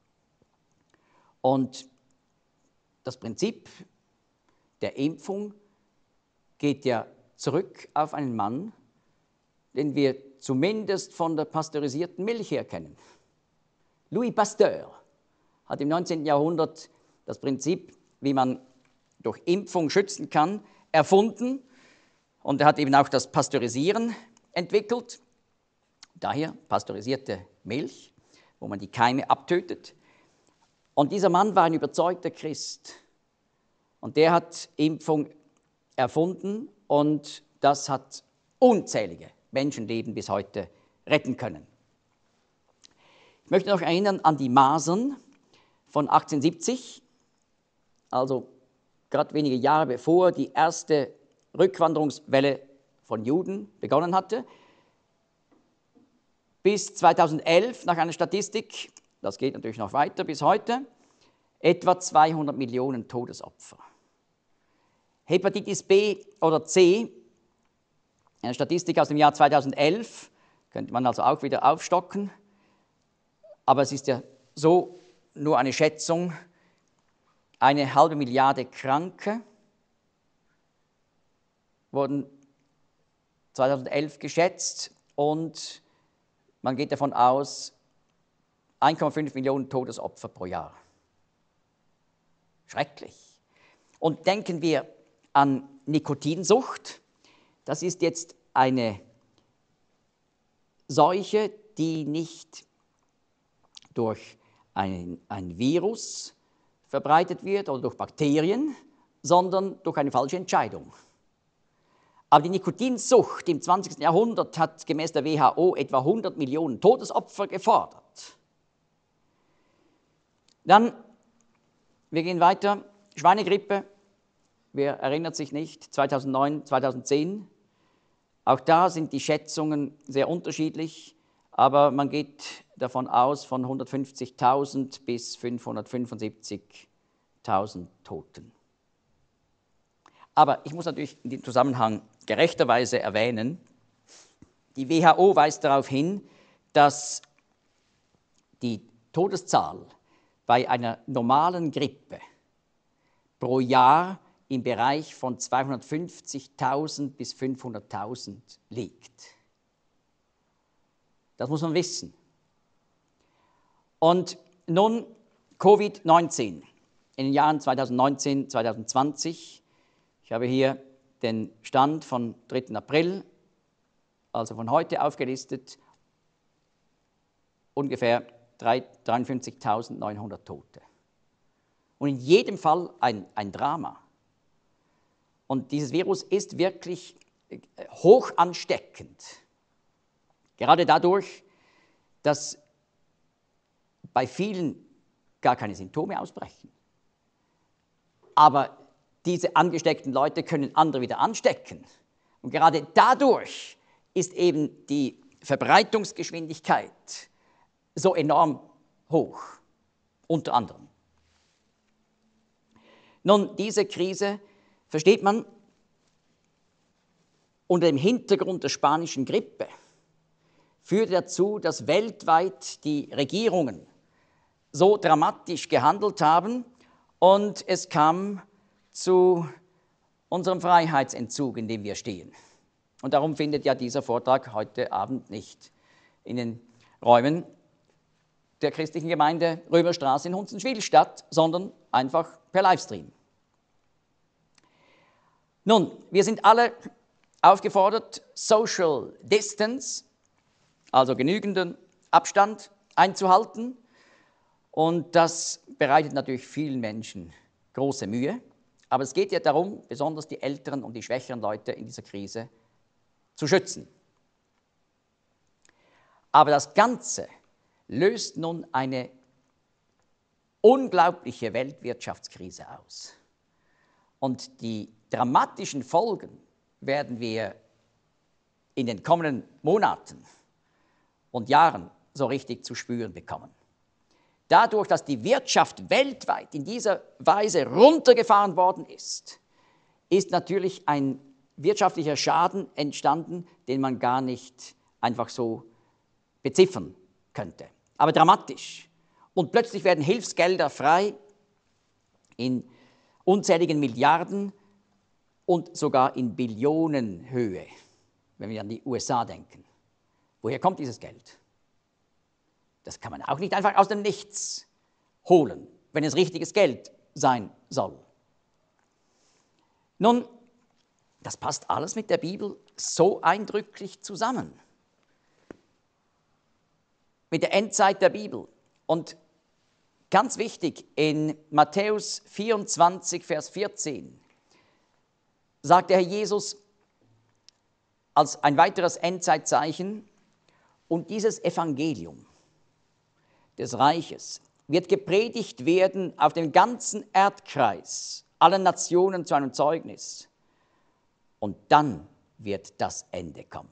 Und das Prinzip der Impfung geht ja zurück auf einen Mann, den wir zumindest von der pasteurisierten Milch her kennen. Louis Pasteur hat im 19. Jahrhundert das Prinzip, wie man durch Impfung schützen kann, erfunden. Und er hat eben auch das Pasteurisieren entwickelt. Daher pasteurisierte Milch, wo man die Keime abtötet. Und dieser Mann war ein überzeugter Christ. Und der hat Impfung erfunden und das hat unzählige Menschenleben bis heute retten können. Ich möchte noch erinnern an die Masern von 1870, also gerade wenige Jahre bevor die erste Rückwanderungswelle von Juden begonnen hatte. Bis 2011, nach einer Statistik, das geht natürlich noch weiter bis heute, etwa 200 Millionen Todesopfer. Hepatitis B oder C, eine Statistik aus dem Jahr 2011, könnte man also auch wieder aufstocken, aber es ist ja so nur eine Schätzung, 1,5 Milliarde Kranke wurden 2011 geschätzt und man geht davon aus, 1,5 Millionen Todesopfer pro Jahr. Schrecklich. Und denken wir an Nikotinsucht. Das ist jetzt eine Seuche, die nicht durch ein Virus verbreitet wird oder durch Bakterien, sondern durch eine falsche Entscheidung. Aber die Nikotinsucht im 20. Jahrhundert hat gemäß der WHO etwa 100 Millionen Todesopfer gefordert. Dann, wir gehen weiter, Schweinegrippe, wer erinnert sich nicht, 2009, 2010. Auch da sind die Schätzungen sehr unterschiedlich, aber man geht davon aus von 150.000 bis 575.000 Toten. Aber ich muss natürlich in dem Zusammenhang gerechterweise erwähnen, die WHO weist darauf hin, dass die Todeszahl bei einer normalen Grippe pro Jahr im Bereich von 250.000 bis 500.000 liegt. Das muss man wissen. Und nun Covid-19 in den Jahren 2019, 2020. Ich habe hier den Stand von 3. April, also von heute aufgelistet, ungefähr 53.900 Tote. Und in jedem Fall ein Drama. Und dieses Virus ist wirklich hoch ansteckend. Gerade dadurch, dass bei vielen gar keine Symptome ausbrechen. Aber diese angesteckten Leute können andere wieder anstecken. Und gerade dadurch ist eben die Verbreitungsgeschwindigkeit so enorm hoch, unter anderem. Nun, diese Krise versteht man unter dem Hintergrund der spanischen Grippe, führte dazu, dass weltweit die Regierungen so dramatisch gehandelt haben und es kam zu unserem Freiheitsentzug, in dem wir stehen. Und darum findet ja dieser Vortrag heute Abend nicht in den Räumen der christlichen Gemeinde Römerstraße in Hunzenschwil statt, sondern einfach per Livestream. Nun, wir sind alle aufgefordert, Social Distance, also genügenden Abstand einzuhalten. Und das bereitet natürlich vielen Menschen große Mühe. Aber es geht ja darum, besonders die älteren und die schwächeren Leute in dieser Krise zu schützen. Aber das Ganze löst nun eine unglaubliche Weltwirtschaftskrise aus. Und die dramatischen Folgen werden wir in den kommenden Monaten und Jahren so richtig zu spüren bekommen. Dadurch, dass die Wirtschaft weltweit in dieser Weise runtergefahren worden ist, ist natürlich ein wirtschaftlicher Schaden entstanden, den man gar nicht einfach so beziffern könnte. Aber dramatisch. Und plötzlich werden Hilfsgelder frei in unzähligen Milliarden und sogar in Billionenhöhe, wenn wir an die USA denken. Woher kommt dieses Geld? Das kann man auch nicht einfach aus dem Nichts holen, wenn es richtiges Geld sein soll. Nun, das passt alles mit der Bibel so eindrücklich zusammen. Mit der Endzeit der Bibel. Und ganz wichtig, in Matthäus 24, Vers 14, sagt der Herr Jesus als ein weiteres Endzeitzeichen, und dieses Evangelium des Reiches wird gepredigt werden auf dem ganzen Erdkreis, allen Nationen zu einem Zeugnis. Und dann wird das Ende kommen.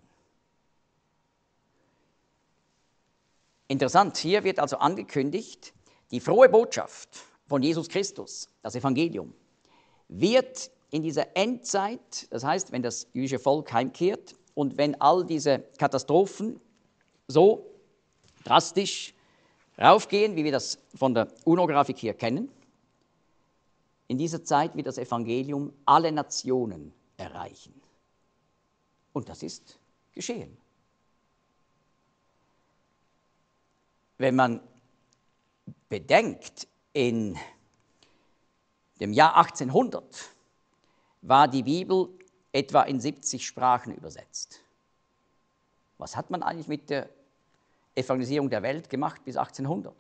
Interessant, hier wird also angekündigt, die frohe Botschaft von Jesus Christus, das Evangelium, wird in dieser Endzeit, das heißt, wenn das jüdische Volk heimkehrt und wenn all diese Katastrophen so drastisch raufgehen, wie wir das von der UNO-Grafik hier kennen, in dieser Zeit wird das Evangelium alle Nationen erreichen. Und das ist geschehen. Wenn man bedenkt, in dem Jahr 1800 war die Bibel etwa in 70 Sprachen übersetzt. Was hat man eigentlich mit der Evangelisierung der Welt gemacht bis 1800?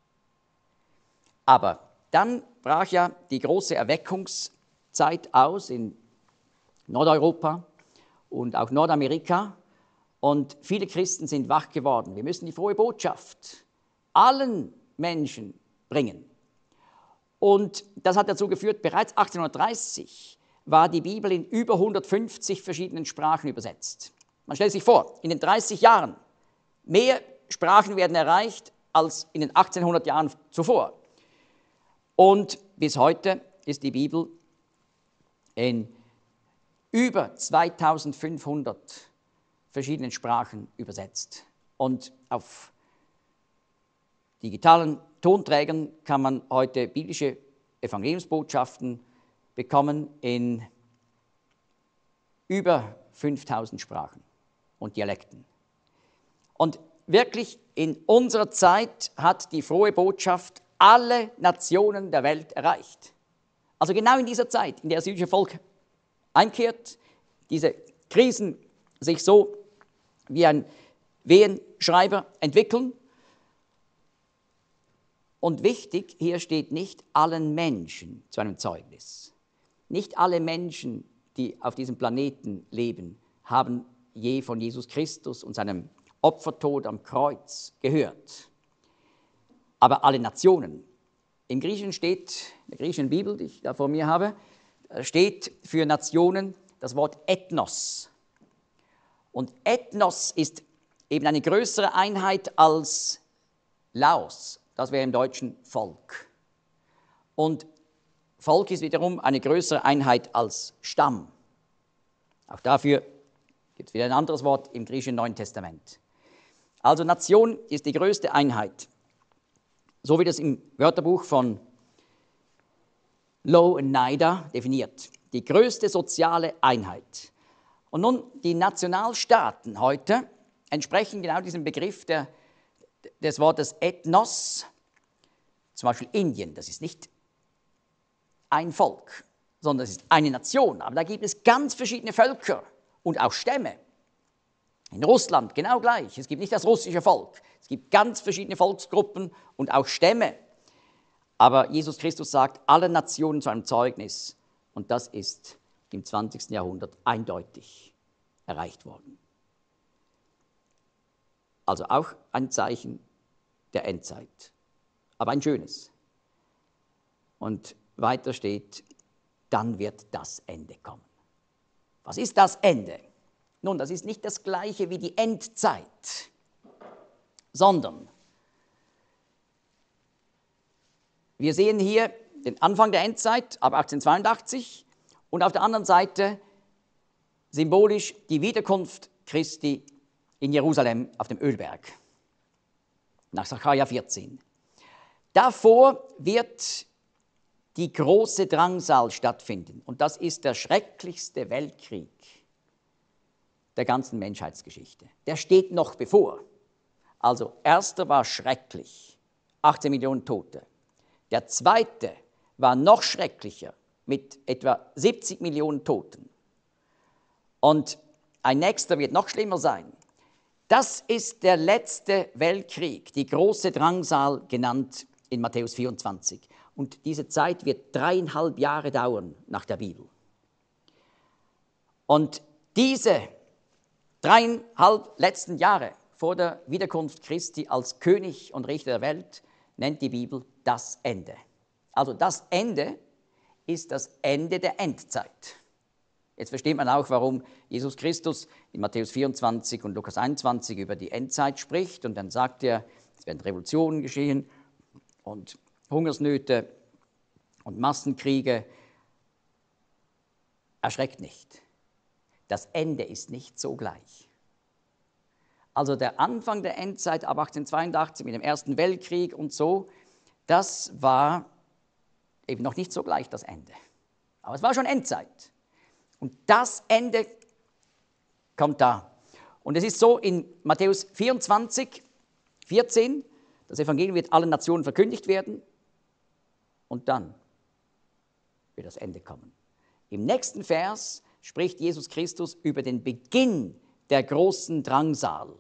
Aber dann brach ja die große Erweckungszeit aus in Nordeuropa und auch Nordamerika und viele Christen sind wach geworden. Wir müssen die frohe Botschaft allen Menschen bringen. Und das hat dazu geführt, bereits 1830 war die Bibel in über 150 verschiedenen Sprachen übersetzt. Man stellt sich vor, in den 30 Jahren, mehr Sprachen werden erreicht als in den 1800 Jahren zuvor. Und bis heute ist die Bibel in über 2500 verschiedenen Sprachen übersetzt. Und auf digitalen Tonträgern kann man heute biblische Evangeliumsbotschaften bekommen in über 5000 Sprachen und Dialekten. Und wirklich in unserer Zeit hat die frohe Botschaft alle Nationen der Welt erreicht. Also genau in dieser Zeit, in der das jüdische Volk einkehrt, diese Krisen sich so wie ein Wehenschreiber entwickeln. Und wichtig, hier steht nicht allen Menschen zu einem Zeugnis. Nicht alle Menschen, die auf diesem Planeten leben, haben je von Jesus Christus und seinem Opfertod am Kreuz gehört. Aber alle Nationen. Im Griechischen steht, in der griechischen Bibel, die ich da vor mir habe, steht für Nationen das Wort Ethnos. Und Ethnos ist eben eine größere Einheit als Laos. Das wäre im Deutschen Volk. Und Volk ist wiederum eine größere Einheit als Stamm. Auch dafür gibt es wieder ein anderes Wort im griechischen Neuen Testament. Also Nation ist die größte Einheit. So wird es im Wörterbuch von Low und Nida definiert. Die größte soziale Einheit. Und nun, die Nationalstaaten heute entsprechen genau diesem Begriff des Wortes Ethnos. Zum Beispiel Indien, das ist nicht ein Volk, sondern es ist eine Nation. Aber da gibt es ganz verschiedene Völker und auch Stämme. In Russland genau gleich. Es gibt nicht das russische Volk. Es gibt ganz verschiedene Volksgruppen und auch Stämme. Aber Jesus Christus sagt, alle Nationen zu einem Zeugnis. Und das ist im 20. Jahrhundert eindeutig erreicht worden. Also auch ein Zeichen der Endzeit. Aber ein schönes. Und weiter steht, dann wird das Ende kommen. Was ist das Ende? Nun, das ist nicht das Gleiche wie die Endzeit, sondern wir sehen hier den Anfang der Endzeit ab 1882 und auf der anderen Seite symbolisch die Wiederkunft Christi in Jerusalem auf dem Ölberg, nach Sacharja 14. Davor wird die große Drangsal stattfinden und das ist der schrecklichste Weltkrieg der ganzen Menschheitsgeschichte. Der steht noch bevor. Also, erster war schrecklich, 18 Millionen Tote. Der zweite war noch schrecklicher, mit etwa 70 Millionen Toten. Und ein nächster wird noch schlimmer sein. Das ist der letzte Weltkrieg, die große Drangsal genannt in Matthäus 24. Und diese Zeit wird 3,5 Jahre dauern nach der Bibel. Und diese 3,5 letzten Jahre vor der Wiederkunft Christi als König und Richter der Welt nennt die Bibel das Ende. Also das Ende ist das Ende der Endzeit. Jetzt versteht man auch, warum Jesus Christus in Matthäus 24 und Lukas 21 über die Endzeit spricht und dann sagt er, es werden Revolutionen geschehen und Hungersnöte und Massenkriege. Erschreckt nicht. Das Ende ist nicht sogleich. Also der Anfang der Endzeit ab 1882 mit dem Ersten Weltkrieg und so, das war eben noch nicht sogleich das Ende. Aber es war schon Endzeit. Und das Ende kommt da. Und es ist so in Matthäus 24, 14, das Evangelium wird allen Nationen verkündigt werden und dann wird das Ende kommen. Im nächsten Vers spricht Jesus Christus über den Beginn der großen Drangsal.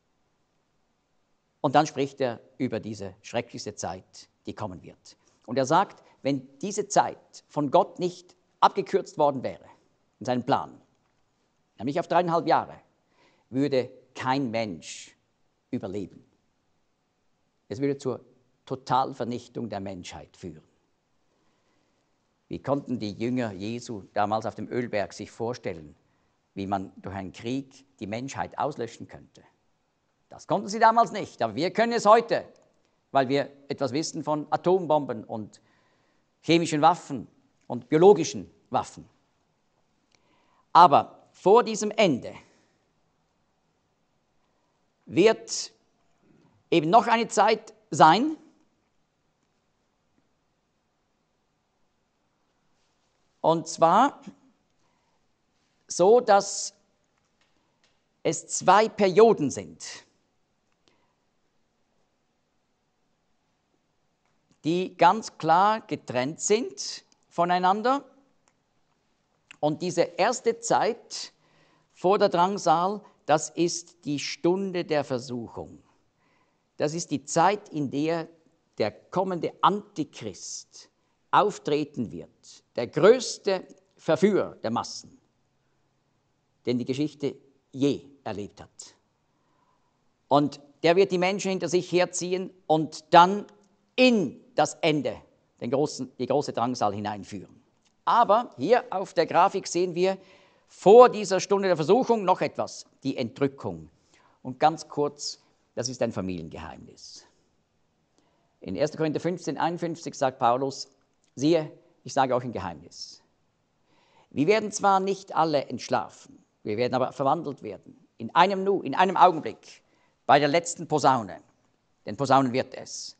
Und dann spricht er über diese schrecklichste Zeit, die kommen wird. Und er sagt, wenn diese Zeit von Gott nicht abgekürzt worden wäre, in seinem Plan, nämlich auf 3,5 Jahre, würde kein Mensch überleben. Es würde zur Totalvernichtung der Menschheit führen. Wie konnten die Jünger Jesu damals auf dem Ölberg sich vorstellen, wie man durch einen Krieg die Menschheit auslöschen könnte? Das konnten sie damals nicht, aber wir können es heute, weil wir etwas wissen von Atombomben und chemischen Waffen und biologischen Waffen. Aber vor diesem Ende wird eben noch eine Zeit sein, und zwar so, dass es 2 Perioden sind, die ganz klar getrennt sind voneinander. Und diese erste Zeit vor der Drangsal, das ist die Stunde der Versuchung. Das ist die Zeit, in der der kommende Antichrist auftreten wird, der größte Verführer der Massen, den die Geschichte je erlebt hat. Und der wird die Menschen hinter sich herziehen und dann in das Ende, die große Drangsal hineinführen. Aber hier auf der Grafik sehen wir vor dieser Stunde der Versuchung noch etwas, die Entrückung. Und ganz kurz, das ist ein Familiengeheimnis. In 1. Korinther 15, 51 sagt Paulus, siehe, ich sage euch ein Geheimnis. Wir werden zwar nicht alle entschlafen, wir werden aber verwandelt werden, in einem Nu, in einem Augenblick, bei der letzten Posaune, denn Posaunen wird es.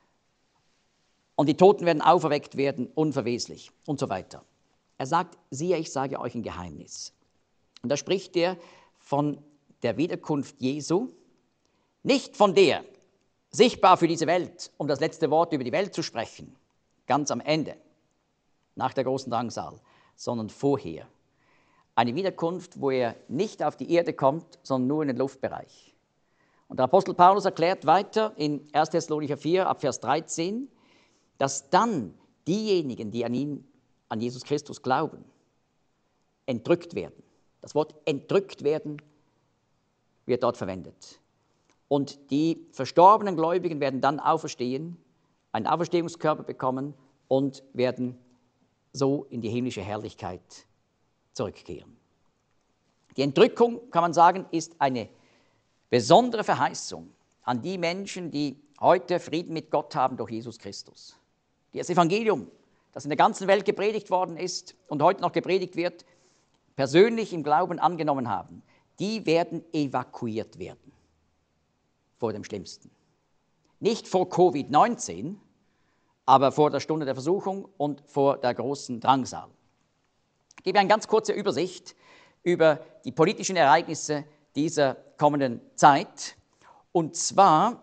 Und die Toten werden auferweckt werden, unverweslich und so weiter. Er sagt, siehe, ich sage euch ein Geheimnis. Und da spricht er von der Wiederkunft Jesu, nicht von der, sichtbar für diese Welt, um das letzte Wort über die Welt zu sprechen, ganz am Ende, nach der großen Drangsal, sondern vorher. Eine Wiederkunft, wo er nicht auf die Erde kommt, sondern nur in den Luftbereich. Und der Apostel Paulus erklärt weiter in 1. Thessalonicher 4, ab Vers 13, dass dann diejenigen, die an Jesus Christus glauben, entrückt werden. Das Wort entrückt werden wird dort verwendet. Und die verstorbenen Gläubigen werden dann auferstehen, einen Auferstehungskörper bekommen und werden so in die himmlische Herrlichkeit zurückkehren. Die Entrückung, kann man sagen, ist eine besondere Verheißung an die Menschen, die heute Frieden mit Gott haben durch Jesus Christus. Das Evangelium, das in der ganzen Welt gepredigt worden ist und heute noch gepredigt wird, persönlich im Glauben angenommen haben, die werden evakuiert werden vor dem Schlimmsten. Nicht vor Covid-19, aber vor der Stunde der Versuchung und vor der großen Drangsal. Ich gebe eine ganz kurze Übersicht über die politischen Ereignisse dieser kommenden Zeit. Und zwar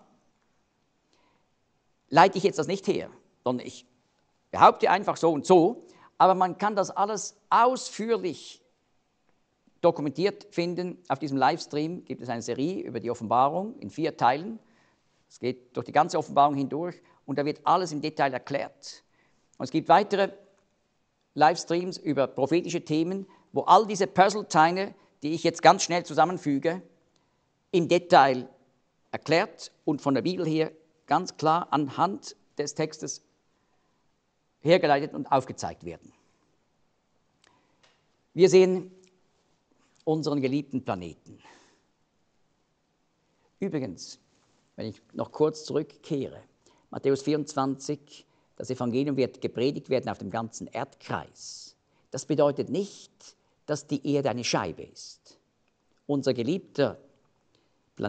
leite ich jetzt das nicht her, sondern ich behaupte einfach so und so, aber man kann das alles ausführlich dokumentiert finden. Auf diesem Livestream gibt es eine Serie über die Offenbarung in 4 Teilen. Es geht durch die ganze Offenbarung hindurch und da wird alles im Detail erklärt. Und es gibt weitere Livestreams über prophetische Themen, wo all diese Puzzleteile, die ich jetzt ganz schnell zusammenfüge, im Detail erklärt und von der Bibel her ganz klar anhand des Textes hergeleitet und aufgezeigt werden. Wir sehen unseren geliebten Planeten. Übrigens, wenn ich noch kurz zurückkehre, Matthäus 24, das Evangelium wird gepredigt werden auf dem ganzen Erdkreis. Das bedeutet nicht, dass die Erde eine Scheibe ist. Unser geliebter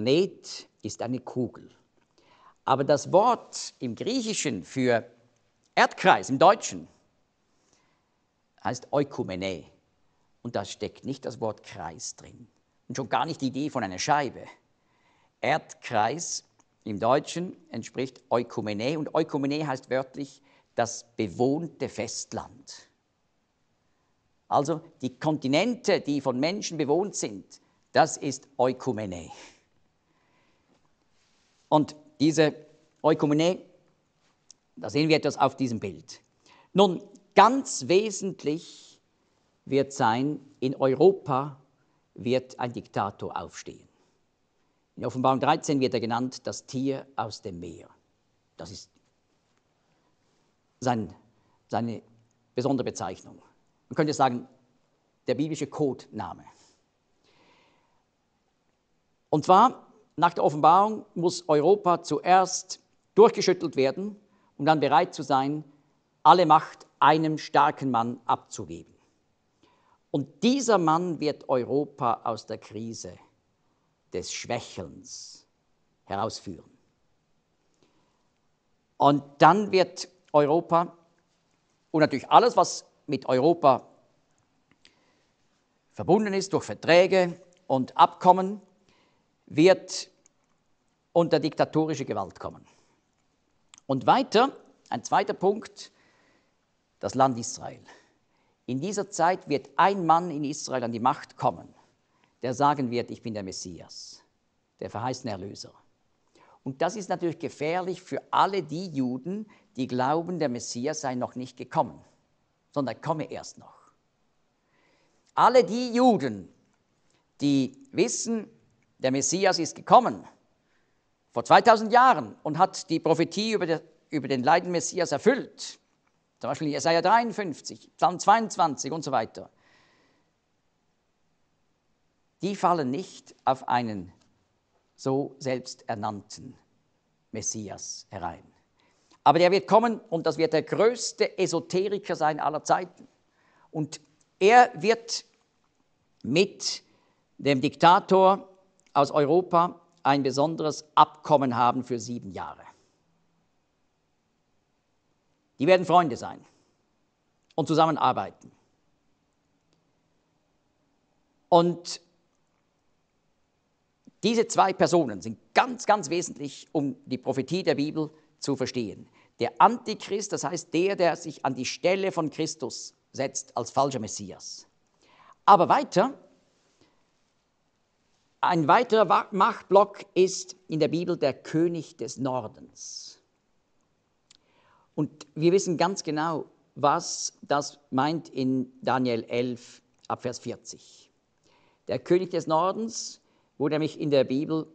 Planet ist eine Kugel. Aber das Wort im Griechischen für Erdkreis im Deutschen heißt Oikumene. Und da steckt nicht das Wort Kreis drin. Und schon gar nicht die Idee von einer Scheibe. Erdkreis im Deutschen entspricht Oikumene. Und Oikumene heißt wörtlich das bewohnte Festland. Also die Kontinente, die von Menschen bewohnt sind, das ist Oikumene. Und diese Oikumene, da sehen wir etwas auf diesem Bild. Nun, ganz wesentlich wird sein, in Europa wird ein Diktator aufstehen. In Offenbarung 13 wird er genannt, das Tier aus dem Meer. Das ist seine besondere Bezeichnung. Man könnte sagen, der biblische Codename. Und zwar, nach der Offenbarung muss Europa zuerst durchgeschüttelt werden, um dann bereit zu sein, alle Macht einem starken Mann abzugeben. Und dieser Mann wird Europa aus der Krise des Schwächelns herausführen. Und dann wird Europa und natürlich alles, was mit Europa verbunden ist durch Verträge und Abkommen, wird unter diktatorische Gewalt kommen. Und weiter, ein zweiter Punkt, das Land Israel. In dieser Zeit wird ein Mann in Israel an die Macht kommen, der sagen wird, ich bin der Messias, der verheißene Erlöser. Und das ist natürlich gefährlich für alle die Juden, die glauben, der Messias sei noch nicht gekommen, sondern er komme erst noch. Alle die Juden, die wissen, der Messias ist gekommen, vor 2000 Jahren und hat die Prophetie über den leidenden Messias erfüllt, zum Beispiel in Jesaja 53, Psalm 22 und so weiter, die fallen nicht auf einen so selbsternannten Messias herein. Aber der wird kommen und das wird der größte Esoteriker sein aller Zeiten. Und er wird mit dem Diktator aus Europa ein besonderes Abkommen haben für 7 Jahre. Die werden Freunde sein und zusammenarbeiten. Und diese 2 Personen sind ganz, ganz wesentlich, um die Prophetie der Bibel zu verstehen. Der Antichrist, das heißt der sich an die Stelle von Christus setzt als falscher Messias. Aber weiter, ein weiterer Machtblock ist in der Bibel der König des Nordens. Und wir wissen ganz genau, was das meint in Daniel 11, ab Vers 40. Der König des Nordens wurde nämlich in der Bibel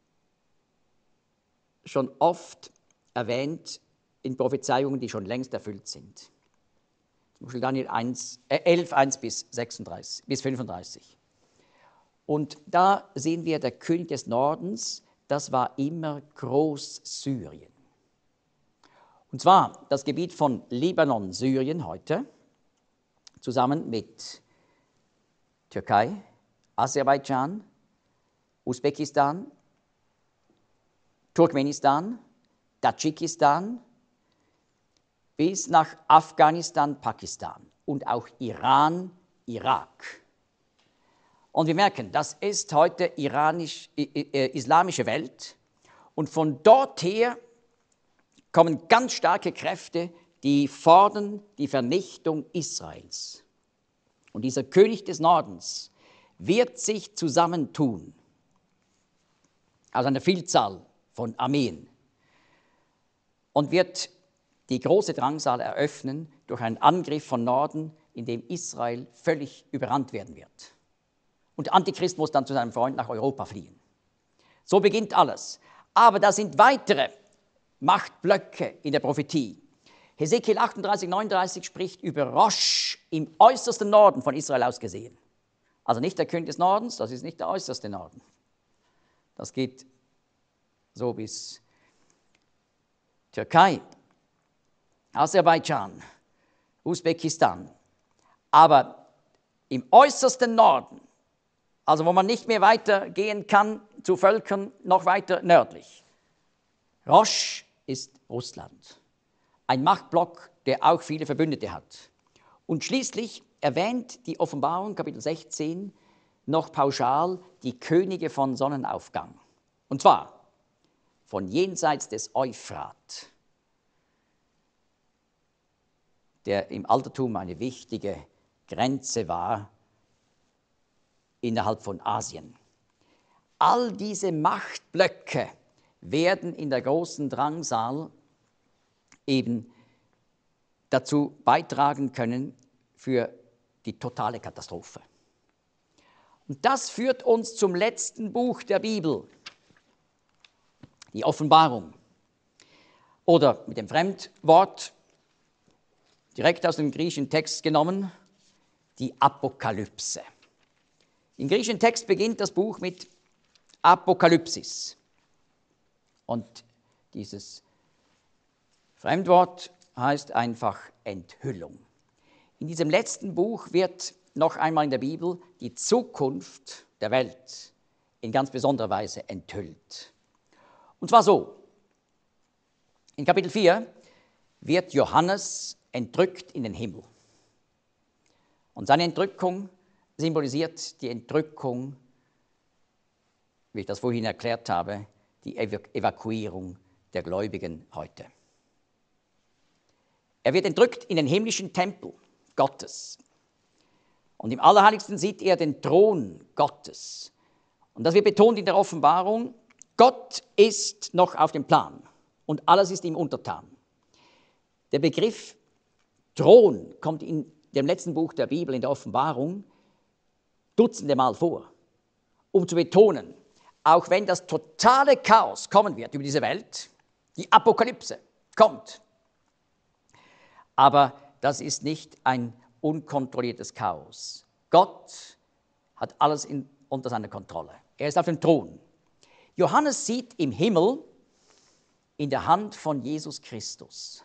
schon oft erwähnt in Prophezeiungen, die schon längst erfüllt sind. Zum Beispiel Daniel 11, 1 bis 35. Und da sehen wir, der König des Nordens, das war immer Großsyrien. Und zwar das Gebiet von Libanon, Syrien heute, zusammen mit Türkei, Aserbaidschan, Usbekistan, Turkmenistan, Tadschikistan, bis nach Afghanistan, Pakistan und auch Iran, Irak. Und wir merken, das ist heute islamische Welt. Und von dort her kommen ganz starke Kräfte, die fordern die Vernichtung Israels. Und dieser König des Nordens wird sich zusammentun aus einer Vielzahl von Armeen und wird die große Drangsal eröffnen durch einen Angriff von Norden, in dem Israel völlig überrannt werden wird. Und der Antichrist muss dann zu seinem Freund nach Europa fliehen. So beginnt alles. Aber da sind weitere Machtblöcke in der Prophetie. Hesekiel 38, 39 spricht über Rosh im äußersten Norden von Israel aus gesehen. Also nicht der König des Nordens, das ist nicht der äußerste Norden. Das geht so bis Türkei, Aserbaidschan, Usbekistan. Aber im äußersten Norden, also wo man nicht mehr weitergehen kann zu Völkern, noch weiter nördlich. Rosh ist Russland. Ein Machtblock der auch viele Verbündete hat. Und schließlich erwähnt die Offenbarung, Kapitel 16, noch pauschal die Könige von Sonnenaufgang. Und zwar von jenseits des Euphrat, der im Altertum eine wichtige Grenze war innerhalb von Asien. All diese Machtblöcke werden in der großen Drangsal eben dazu beitragen können für die totale Katastrophe. Und das führt uns zum letzten Buch der Bibel, die Offenbarung. Oder mit dem Fremdwort, direkt aus dem griechischen Text genommen, die Apokalypse. Im griechischen Text beginnt das Buch mit Apokalypsis. Und dieses Fremdwort heißt einfach Enthüllung. In diesem letzten Buch wird noch einmal in der Bibel die Zukunft der Welt in ganz besonderer Weise enthüllt. Und zwar so: In Kapitel 4 wird Johannes entrückt in den Himmel. Und seine Entrückung symbolisiert die Entrückung, wie ich das vorhin erklärt habe, die Evakuierung der Gläubigen heute. Er wird entrückt in den himmlischen Tempel Gottes. Und im Allerheiligsten sieht er den Thron Gottes. Und das wird betont in der Offenbarung: Gott ist noch auf dem Plan und alles ist ihm untertan. Der Begriff Thron kommt in dem letzten Buch der Bibel, in der Offenbarung, dutzende Mal vor, um zu betonen, auch wenn das totale Chaos kommen wird über diese Welt, die Apokalypse kommt, aber das ist nicht ein unkontrolliertes Chaos. Gott hat alles unter seiner Kontrolle. Er ist auf dem Thron. Johannes sieht im Himmel in der Hand von Jesus Christus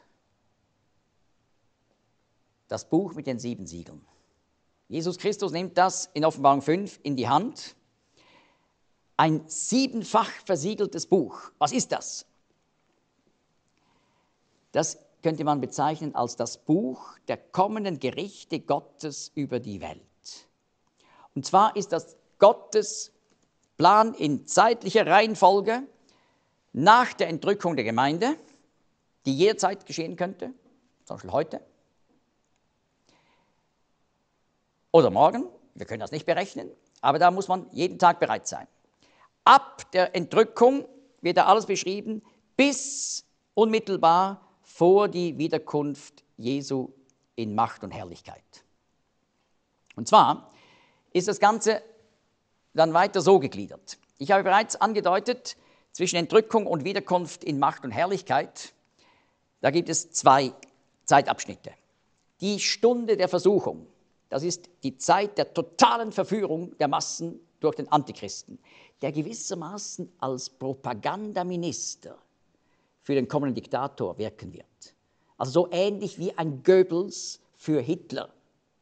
das Buch mit den 7 Siegeln. Jesus Christus nimmt das in Offenbarung 5 in die Hand. Ein 7-fach versiegeltes Buch. Was ist das? Das könnte man bezeichnen als das Buch der kommenden Gerichte Gottes über die Welt. Und zwar ist das Gottes Plan in zeitlicher Reihenfolge nach der Entrückung der Gemeinde, die jederzeit geschehen könnte, zum Beispiel heute oder morgen. Wir können das nicht berechnen, aber da muss man jeden Tag bereit sein. Ab der Entrückung wird da alles beschrieben, bis unmittelbar vor die Wiederkunft Jesu in Macht und Herrlichkeit. Und zwar ist das Ganze dann weiter so gegliedert. Ich habe bereits angedeutet, zwischen Entrückung und Wiederkunft in Macht und Herrlichkeit, da gibt es 2 Zeitabschnitte. Die Stunde der Versuchung, das ist die Zeit der totalen Verführung der Massen durch den Antichristen, der gewissermaßen als Propagandaminister für den kommenden Diktator wirken wird. Also so ähnlich wie ein Goebbels für Hitler.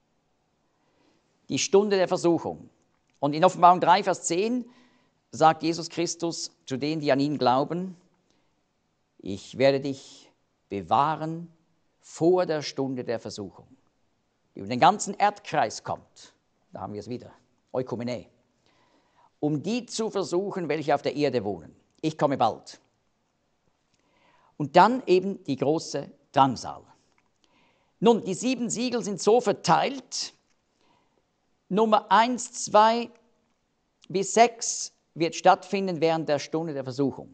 Die Stunde der Versuchung. Und in Offenbarung 3, Vers 10 sagt Jesus Christus zu denen, die an ihn glauben: Ich werde dich bewahren vor der Stunde der Versuchung, die über den ganzen Erdkreis kommt. Da haben wir es wieder, Ökumene. Um die zu versuchen, welche auf der Erde wohnen. Ich komme bald. Und dann eben die große Drangsal. Nun, die 7 Siegel sind so verteilt: Nummer 1, 2 bis 6 wird stattfinden während der Stunde der Versuchung.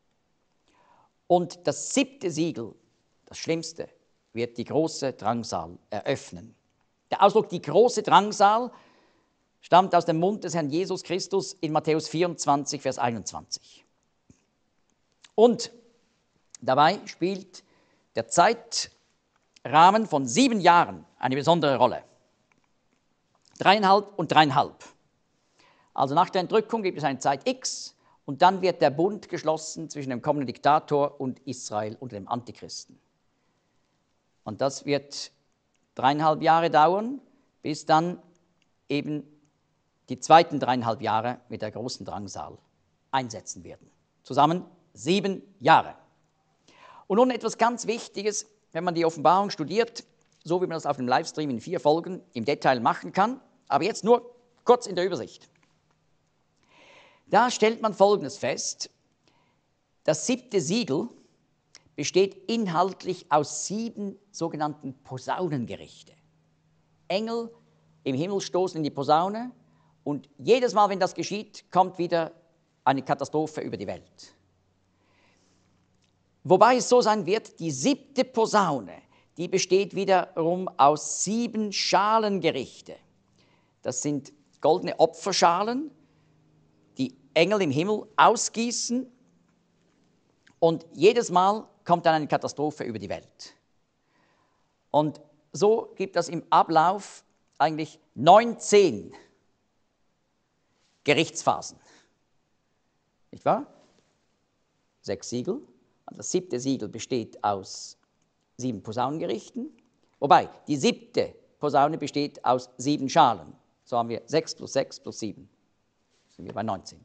Und das 7. Siegel, das Schlimmste, wird die große Drangsal eröffnen. Der Ausdruck die große Drangsal stammt aus dem Mund des Herrn Jesus Christus in Matthäus 24, Vers 21. Und dabei spielt der Zeitrahmen von 7 Jahren eine besondere Rolle. 3,5 und 3,5. Also nach der Entrückung gibt es eine Zeit X und dann wird der Bund geschlossen zwischen dem kommenden Diktator und Israel unter dem Antichristen. Und das wird 3,5 Jahre dauern, bis dann eben die zweiten 3,5 Jahre mit der großen Drangsal einsetzen werden. Zusammen 7 Jahre. Und nun etwas ganz Wichtiges wenn man die Offenbarung studiert, so wie man das auf dem Livestream in 4 Folgen im Detail machen kann. Aber jetzt nur kurz in der Übersicht. Da stellt man Folgendes fest: Das 7. Siegel besteht inhaltlich aus 7 sogenannten Posaunengerichte. Engel im Himmel stoßen in die Posaune und jedes Mal, wenn das geschieht, kommt wieder eine Katastrophe über die Welt. Wobei es so sein wird, die 7. Posaune, die besteht wiederum aus 7 Schalengerichte. Das sind goldene Opferschalen, die Engel im Himmel ausgießen, und jedes Mal kommt dann eine Katastrophe über die Welt. Und so gibt es im Ablauf eigentlich 19 Gerichtsphasen. Nicht wahr? 6 Siegel. Und das 7. Siegel besteht aus 7 Posaunengerichten. Wobei, die 7. Posaune besteht aus 7 Schalen. So haben wir 6 plus 6 plus 7. Sind wir bei 19.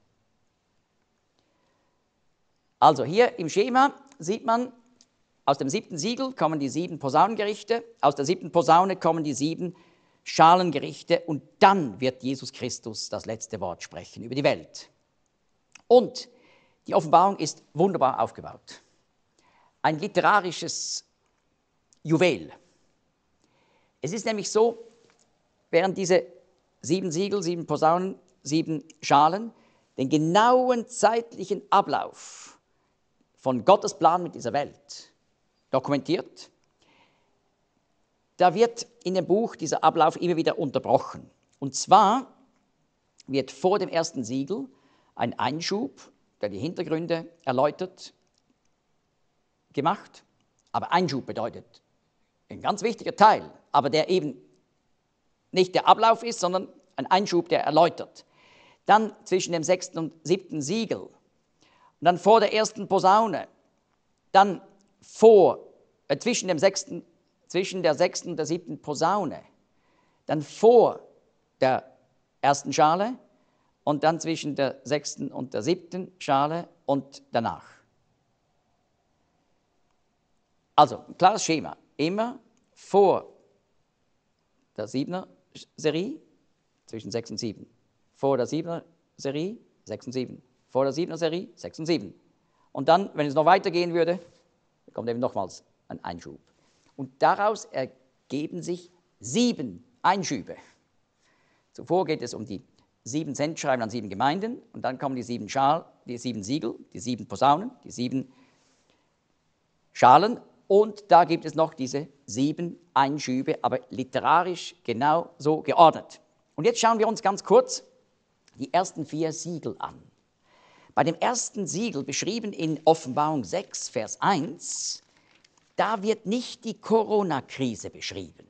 Also hier im Schema sieht man, aus dem 7. Siegel kommen die 7 Posaunengerichte, aus der 7. Posaune kommen die 7 Schalengerichte und dann wird Jesus Christus das letzte Wort sprechen über die Welt. Und die Offenbarung ist wunderbar aufgebaut. Ein literarisches Juwel. Es ist nämlich so, während diese 7 Siegel, 7 Posaunen, 7 Schalen den genauen zeitlichen Ablauf von Gottes Plan mit dieser Welt dokumentiert, da wird in dem Buch dieser Ablauf immer wieder unterbrochen. Und zwar wird vor dem 1. Siegel ein Einschub, der die Hintergründe erläutert, gemacht. Aber Einschub bedeutet ein ganz wichtiger Teil, aber der eben nicht der Ablauf ist, sondern ein Einschub, der erläutert. Dann zwischen dem 6. und 7. Siegel, und dann vor der 1. Posaune, dann zwischen der 6. und der 7. Posaune, dann vor der 1. Schale und dann zwischen der 6. und der 7. Schale und danach. Also, ein klares Schema. Immer vor der 7er Serie, zwischen 6 und 7. Vor der 7er Serie, 6 und 7. Vor der 7er Serie, 6 und 7. Und dann, wenn es noch weitergehen würde, kommt eben nochmals ein Einschub. Und daraus ergeben sich 7 Einschübe. Zuvor geht es um die 7 Sendschreiben an 7 Gemeinden und dann kommen die 7 Siegel, die 7 Posaunen, die 7 Schalen und da gibt es noch diese 7 Einschübe, aber literarisch genau so geordnet. Und jetzt schauen wir uns ganz kurz die ersten 4 Siegel an. Bei dem ersten Siegel, beschrieben in Offenbarung 6, Vers 1, da wird nicht die Corona-Krise beschrieben.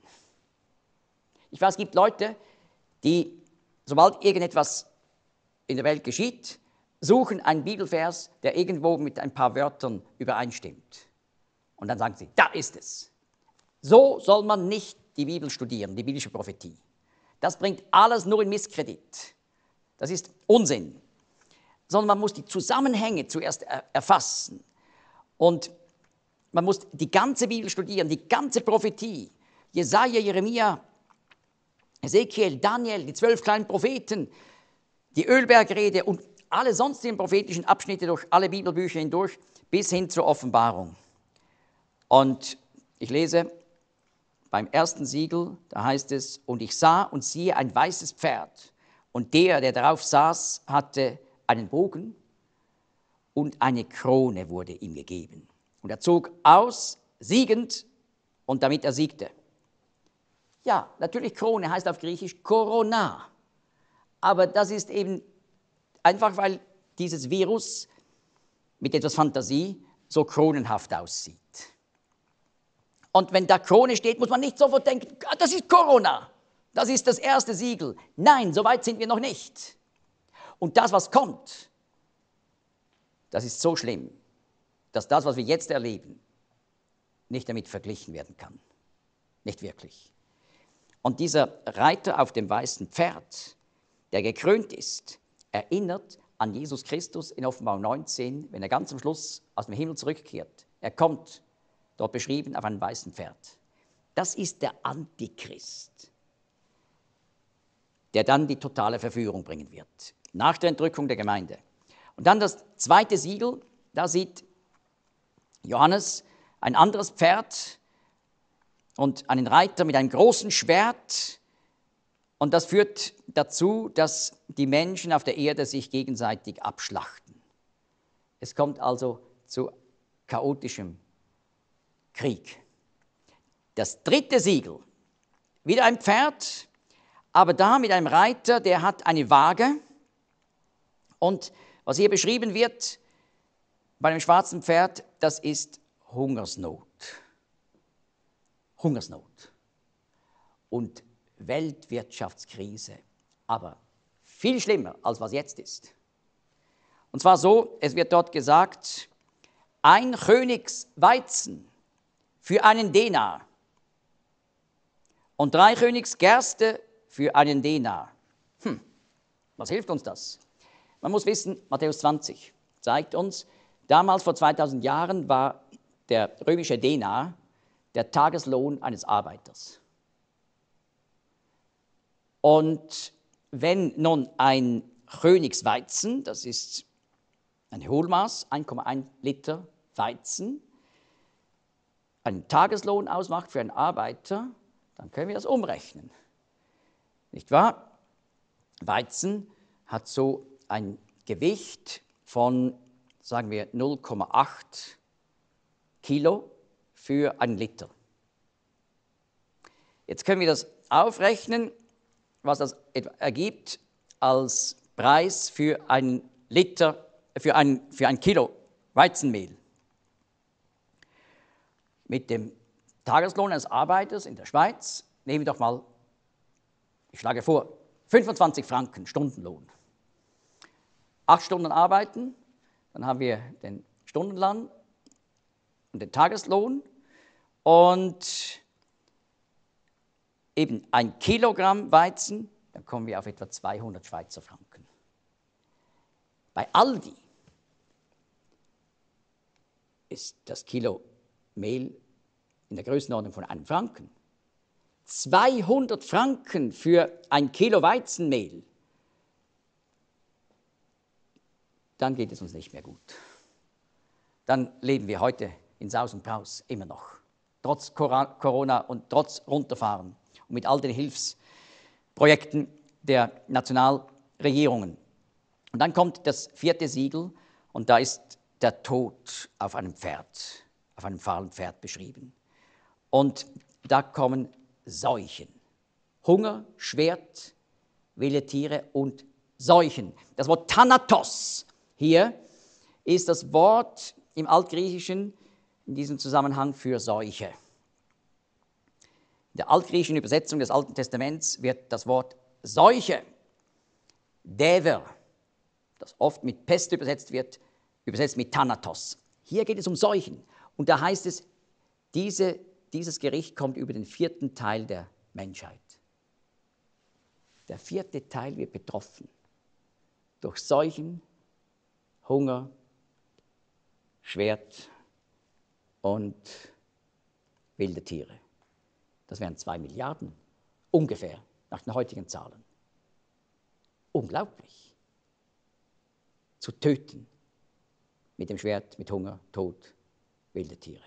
Ich weiß, es gibt Leute, die, sobald irgendetwas in der Welt geschieht, suchen einen Bibelvers, der irgendwo mit ein paar Wörtern übereinstimmt. Und dann sagen sie, da ist es. So soll man nicht die Bibel studieren, die biblische Prophetie. Das bringt alles nur in Misskredit. Das ist Unsinn. Sondern man muss die Zusammenhänge zuerst erfassen. Und man muss die ganze Bibel studieren, die ganze Prophetie. Jesaja, Jeremia, Ezekiel, Daniel, die 12 kleinen Propheten, die Ölbergrede und alle sonstigen prophetischen Abschnitte durch alle Bibelbücher hindurch bis hin zur Offenbarung. Und ich lese beim ersten Siegel, da heißt es, und ich sah und siehe ein weißes Pferd und der darauf saß, hatte einen Bogen und eine Krone wurde ihm gegeben. Und er zog aus, siegend, und damit er siegte. Ja, natürlich Krone heißt auf Griechisch Korona. Aber das ist eben einfach, weil dieses Virus mit etwas Fantasie so kronenhaft aussieht. Und wenn da Krone steht, muss man nicht sofort denken, das ist Corona, das ist das erste Siegel. Nein, so weit sind wir noch nicht. Und das, was kommt, das ist so schlimm, dass das, was wir jetzt erleben, nicht damit verglichen werden kann. Nicht wirklich. Und dieser Reiter auf dem weißen Pferd, der gekrönt ist, erinnert an Jesus Christus in Offenbarung 19, wenn er ganz am Schluss aus dem Himmel zurückkehrt. Er kommt dort beschrieben auf einem weißen Pferd. Das ist der Antichrist, der dann die totale Verführung bringen wird, nach der Entrückung der Gemeinde. Und dann das zweite Siegel, da sieht Johannes ein anderes Pferd und einen Reiter mit einem großen Schwert. Und das führt dazu, dass die Menschen auf der Erde sich gegenseitig abschlachten. Es kommt also zu chaotischem Krieg. Das dritte Siegel, wieder ein Pferd, aber da mit einem Reiter, der hat eine Waage. Und was hier beschrieben wird bei dem schwarzen Pferd, das ist Hungersnot. Hungersnot und Weltwirtschaftskrise, aber viel schlimmer, als was jetzt ist. Und zwar so, es wird dort gesagt, ein Königsweizen für einen Denar und 3 Königsgerste für einen Denar. Was hilft uns das? Man muss wissen, Matthäus 20 zeigt uns, damals vor 2000 Jahren war der römische Denar der Tageslohn eines Arbeiters. Und wenn nun ein Königsweizen, das ist ein Hohlmaß, 1,1 Liter Weizen, einen Tageslohn ausmacht für einen Arbeiter, dann können wir das umrechnen. Nicht wahr? Weizen hat so ein Gewicht von, sagen wir, 0,8 Kilo für einen Liter. Jetzt können wir das aufrechnen, was das ergibt als Preis für einen Liter, für ein Kilo Weizenmehl. Mit dem Tageslohn eines Arbeiters in der Schweiz nehmen wir doch mal, ich schlage vor, 25 Franken Stundenlohn. 8 Stunden arbeiten, dann haben wir den Stundenlohn und den Tageslohn und eben 1 Kilogramm Weizen, dann kommen wir auf etwa 200 Schweizer Franken. Bei Aldi ist das Kilo Mehl in der Größenordnung von 1 Franken. 200 Franken für 1 Kilo Weizenmehl. Dann geht es uns nicht mehr gut. Dann leben wir heute in Saus und Braus immer noch. Trotz Corona und trotz Runterfahren und mit all den Hilfsprojekten der Nationalregierungen. Und dann kommt das 4. Siegel und da ist der Tod auf einem Pferd, auf einem fahlen Pferd beschrieben. Und da kommen Seuchen, Hunger, Schwert, wilde Tiere und Seuchen. Das Wort Thanatos hier ist das Wort im Altgriechischen in diesem Zusammenhang für Seuche. In der altgriechischen Übersetzung des Alten Testaments wird das Wort Seuche, Dever, das oft mit Pest übersetzt wird, übersetzt mit Thanatos. Hier geht es um Seuchen. Und da heißt es, dieses Gericht kommt über den 4. Teil der Menschheit. Der 4. Teil wird betroffen durch Seuchen, Hunger, Schwert und wilde Tiere. Das wären 2 Milliarden, ungefähr, nach den heutigen Zahlen. Unglaublich. Zu töten mit dem Schwert, mit Hunger, Tod, wilde Tiere.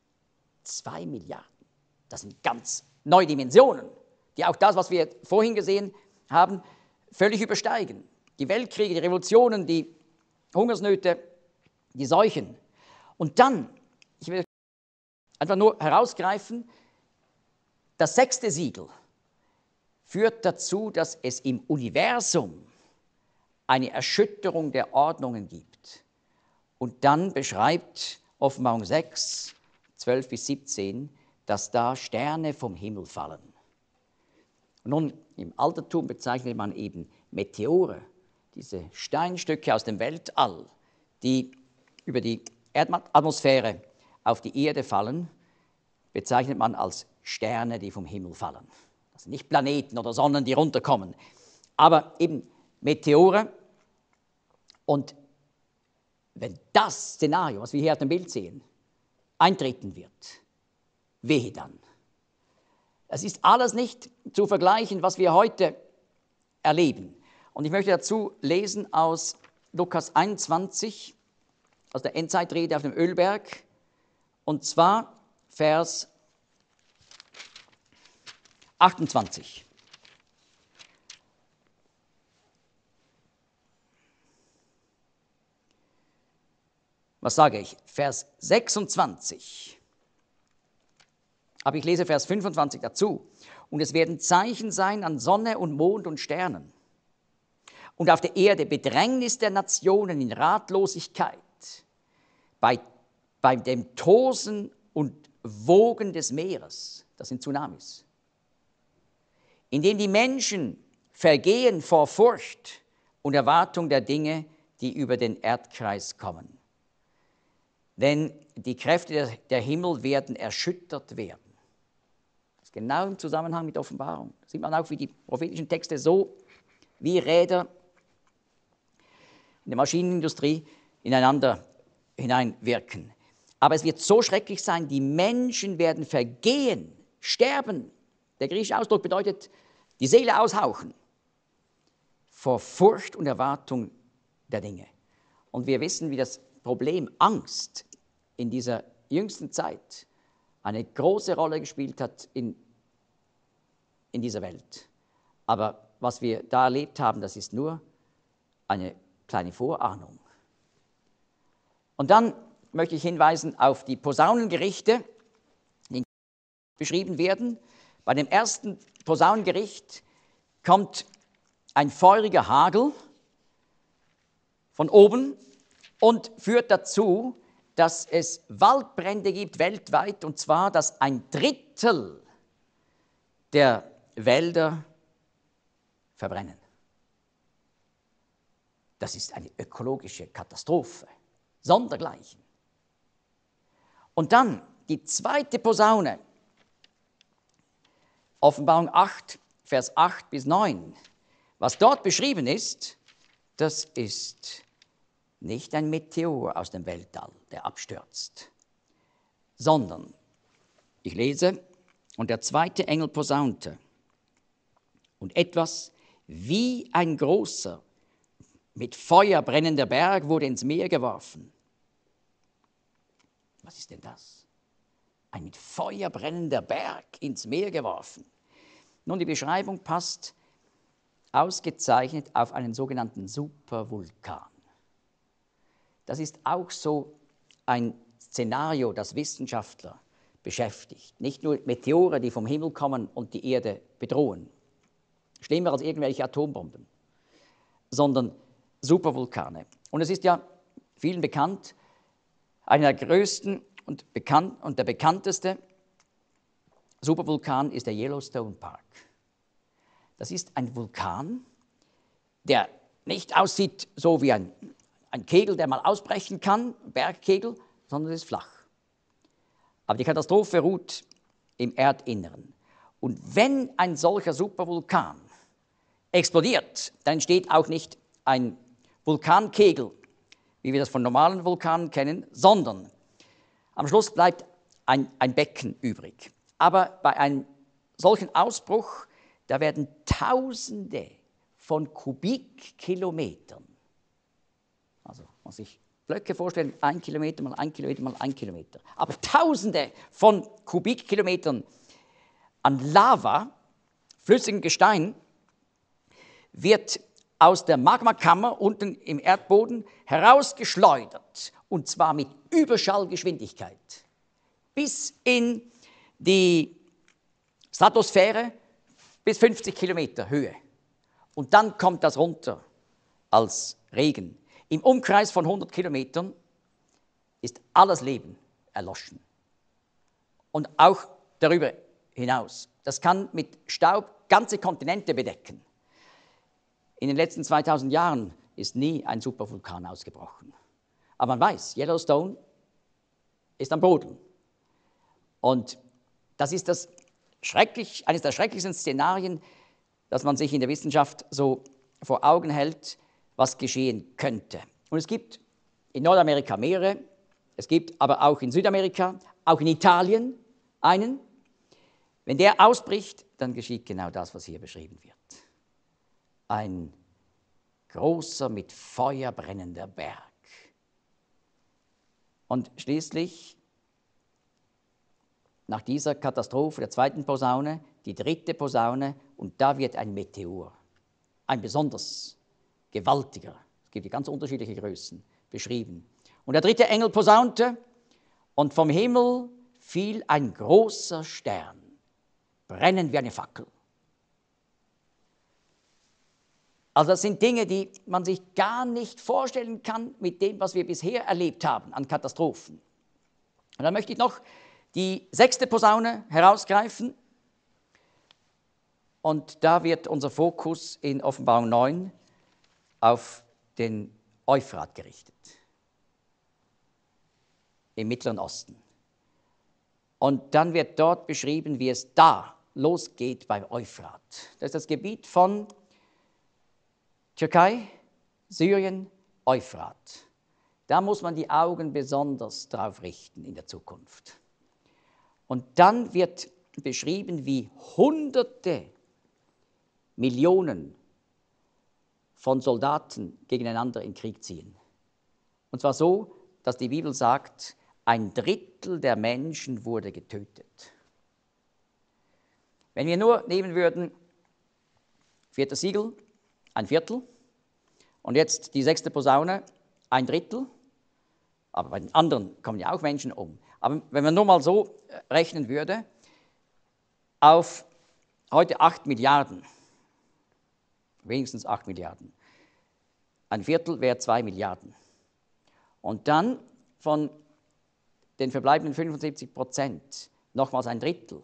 2 Milliarden. Das sind ganz neue Dimensionen, die auch das, was wir vorhin gesehen haben, völlig übersteigen. Die Weltkriege, die Revolutionen, die Hungersnöte, die Seuchen. Und dann, ich will einfach nur herausgreifen, das 6. Siegel führt dazu, dass es im Universum eine Erschütterung der Ordnungen gibt. Und dann beschreibt Offenbarung 6, 12 bis 17, dass da Sterne vom Himmel fallen. Und nun, im Altertum bezeichnet man eben Meteore, diese Steinstücke aus dem Weltall, die über die Erdatmosphäre auf die Erde fallen, bezeichnet man als Sterne, die vom Himmel fallen. Das sind nicht Planeten oder Sonnen, die runterkommen, aber eben Meteore. Und wenn das Szenario, was wir hier auf dem Bild sehen, eintreten wird, wehe dann. Es ist alles nicht zu vergleichen, was wir heute erleben. Und ich möchte dazu lesen aus Lukas 21, aus der Endzeitrede auf dem Ölberg, und zwar Vers 28. Was sage ich? Vers 26. Aber ich lese Vers 25 dazu. Und es werden Zeichen sein an Sonne und Mond und Sternen. Und auf der Erde Bedrängnis der Nationen in Ratlosigkeit, bei dem Tosen und Wogen des Meeres, das sind Tsunamis, indem die Menschen vergehen vor Furcht und Erwartung der Dinge, die über den Erdkreis kommen. Denn die Kräfte der Himmel werden erschüttert werden. Das ist genau im Zusammenhang mit Offenbarung. Da sieht man auch, wie die prophetischen Texte so wie Räder in der Maschinenindustrie ineinander hineinwirken. Aber es wird so schrecklich sein, die Menschen werden vergehen, sterben. Der griechische Ausdruck bedeutet, die Seele aushauchen vor Furcht und Erwartung der Dinge. Und wir wissen, wie das Problem Angst in dieser jüngsten Zeit eine große Rolle gespielt hat in dieser Welt. Aber was wir da erlebt haben, das ist nur eine kleine Vorahnung. Und dann möchte ich hinweisen auf die Posaunengerichte, die beschrieben werden. Bei dem ersten Posaunengericht kommt ein feuriger Hagel von oben und führt dazu, dass es Waldbrände gibt weltweit, und zwar, dass 1/3 der Wälder verbrennen. Das ist eine ökologische Katastrophe, sondergleichen. Und dann die zweite Posaune, Offenbarung 8, Vers 8 bis 9. Was dort beschrieben ist, das ist nicht ein Meteor aus dem Weltall, der abstürzt, sondern, ich lese, und der zweite Engel posaunte, und etwas wie ein großer, mit Feuer brennender Berg wurde ins Meer geworfen. Was ist denn das? Ein mit Feuer brennender Berg ins Meer geworfen. Nun, die Beschreibung passt ausgezeichnet auf einen sogenannten Supervulkan. Das ist auch so ein Szenario, das Wissenschaftler beschäftigt. Nicht nur Meteore, die vom Himmel kommen und die Erde bedrohen, schlimmer als irgendwelche Atombomben, sondern Supervulkane. Und es ist ja vielen bekannt, einer der größten und der bekannteste Supervulkan ist der Yellowstone Park. Das ist ein Vulkan, der nicht aussieht so wie ein Kegel, der mal ausbrechen kann, Bergkegel, sondern es ist flach. Aber die Katastrophe ruht im Erdinneren. Und wenn ein solcher Supervulkan explodiert, dann entsteht auch nicht ein Vulkankegel, wie wir das von normalen Vulkanen kennen, sondern am Schluss bleibt ein Becken übrig. Aber bei einem solchen Ausbruch, da werden Tausende von Kubikkilometern, also man sich Blöcke vorstellen, 1 Kilometer mal 1 Kilometer mal 1 Kilometer, aber Tausende von Kubikkilometern an Lava, flüssigem Gestein, wird aus der Magmakammer unten im Erdboden herausgeschleudert, und zwar mit Überschallgeschwindigkeit bis in die Stratosphäre, bis 50 Kilometer Höhe. Und dann kommt das runter als Regen. Im Umkreis von 100 Kilometern ist alles Leben erloschen. Und auch darüber hinaus. Das kann mit Staub ganze Kontinente bedecken. In den letzten 2000 Jahren ist nie ein Supervulkan ausgebrochen. Aber man weiß, Yellowstone ist am Boden. Und das ist eines der schrecklichsten Szenarien, dass man sich in der Wissenschaft so vor Augen hält, was geschehen könnte. Und es gibt in Nordamerika mehrere, es gibt aber auch in Südamerika, auch in Italien, einen. Wenn der ausbricht, dann geschieht genau das, was hier beschrieben wird. Ein großer, mit Feuer brennender Berg. Und schließlich, nach dieser Katastrophe der zweiten Posaune, die dritte Posaune, und da wird ein Meteor, ein besonders gewaltiger, es gibt ganz unterschiedliche Größen, beschrieben. Und der dritte Engel posaunte, und vom Himmel fiel ein großer Stern, brennend wie eine Fackel. Also das sind Dinge, die man sich gar nicht vorstellen kann mit dem, was wir bisher erlebt haben an Katastrophen. Und dann möchte ich noch die sechste Posaune herausgreifen. Und da wird unser Fokus in Offenbarung 9 auf den Euphrat gerichtet, im Mittleren Osten. Und dann wird dort beschrieben, wie es da losgeht beim Euphrat. Das ist das Gebiet von Türkei, Syrien, Euphrat. Da muss man die Augen besonders drauf richten in der Zukunft. Und dann wird beschrieben, wie Hunderte Millionen von Soldaten gegeneinander in Krieg ziehen. Und zwar so, dass die Bibel sagt, 1/3 der Menschen wurde getötet. Wenn wir nur nehmen würden, 4. Siegel, 1/4, und jetzt die sechste Posaune, 1/3, aber bei den anderen kommen ja auch Menschen um. Aber wenn man nur mal so rechnen würde, auf heute 8 Milliarden, wenigstens 8 Milliarden, 1/4 wäre 2 Milliarden. Und dann von den verbleibenden 75% nochmals 1/3,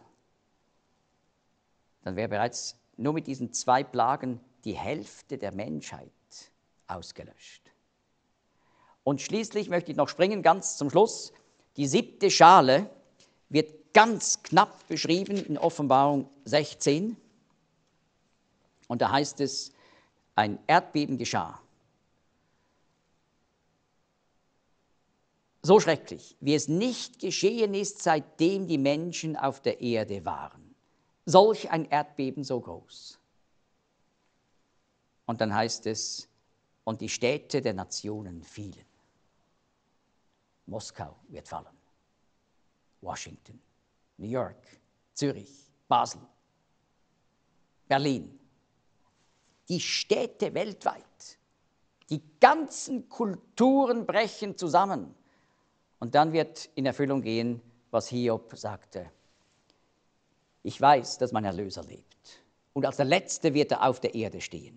dann wäre bereits nur mit diesen 2 Plagen die Hälfte der Menschheit ausgelöscht. Und schließlich möchte ich noch springen, ganz zum Schluss. Die 7. Schale wird ganz knapp beschrieben in Offenbarung 16. Und da heißt es, ein Erdbeben geschah. So schrecklich, wie es nicht geschehen ist, seitdem die Menschen auf der Erde waren. Solch ein Erdbeben so groß. Und dann heißt es, und die Städte der Nationen fielen. Moskau wird fallen, Washington, New York, Zürich, Basel, Berlin. Die Städte weltweit, die ganzen Kulturen brechen zusammen. Und dann wird in Erfüllung gehen, was Hiob sagte. Ich weiß, dass mein Erlöser lebt. Und als der Letzte wird er auf der Erde stehen.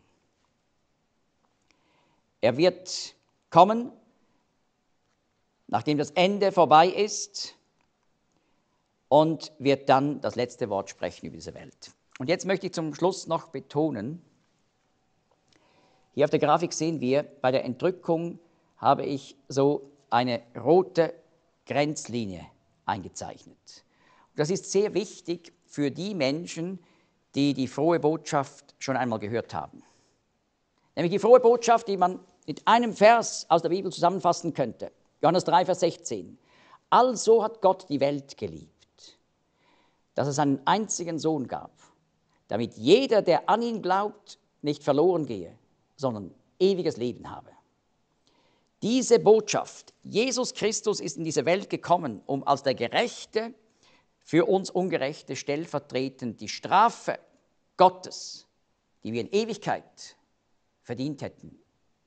Er wird kommen, nachdem das Ende vorbei ist, und wird dann das letzte Wort sprechen über diese Welt. Und jetzt möchte ich zum Schluss noch betonen, hier auf der Grafik sehen wir, bei der Entrückung habe ich so eine rote Grenzlinie eingezeichnet. Und das ist sehr wichtig für die Menschen, die die frohe Botschaft schon einmal gehört haben. Nämlich die frohe Botschaft, die man mit einem Vers aus der Bibel zusammenfassen könnte. Johannes 3, Vers 16. Also hat Gott die Welt geliebt, dass es einen einzigen Sohn gab, damit jeder, der an ihn glaubt, nicht verloren gehe, sondern ewiges Leben habe. Diese Botschaft, Jesus Christus ist in diese Welt gekommen, um als der Gerechte für uns Ungerechte stellvertretend die Strafe Gottes, die wir in Ewigkeit verdient hätten,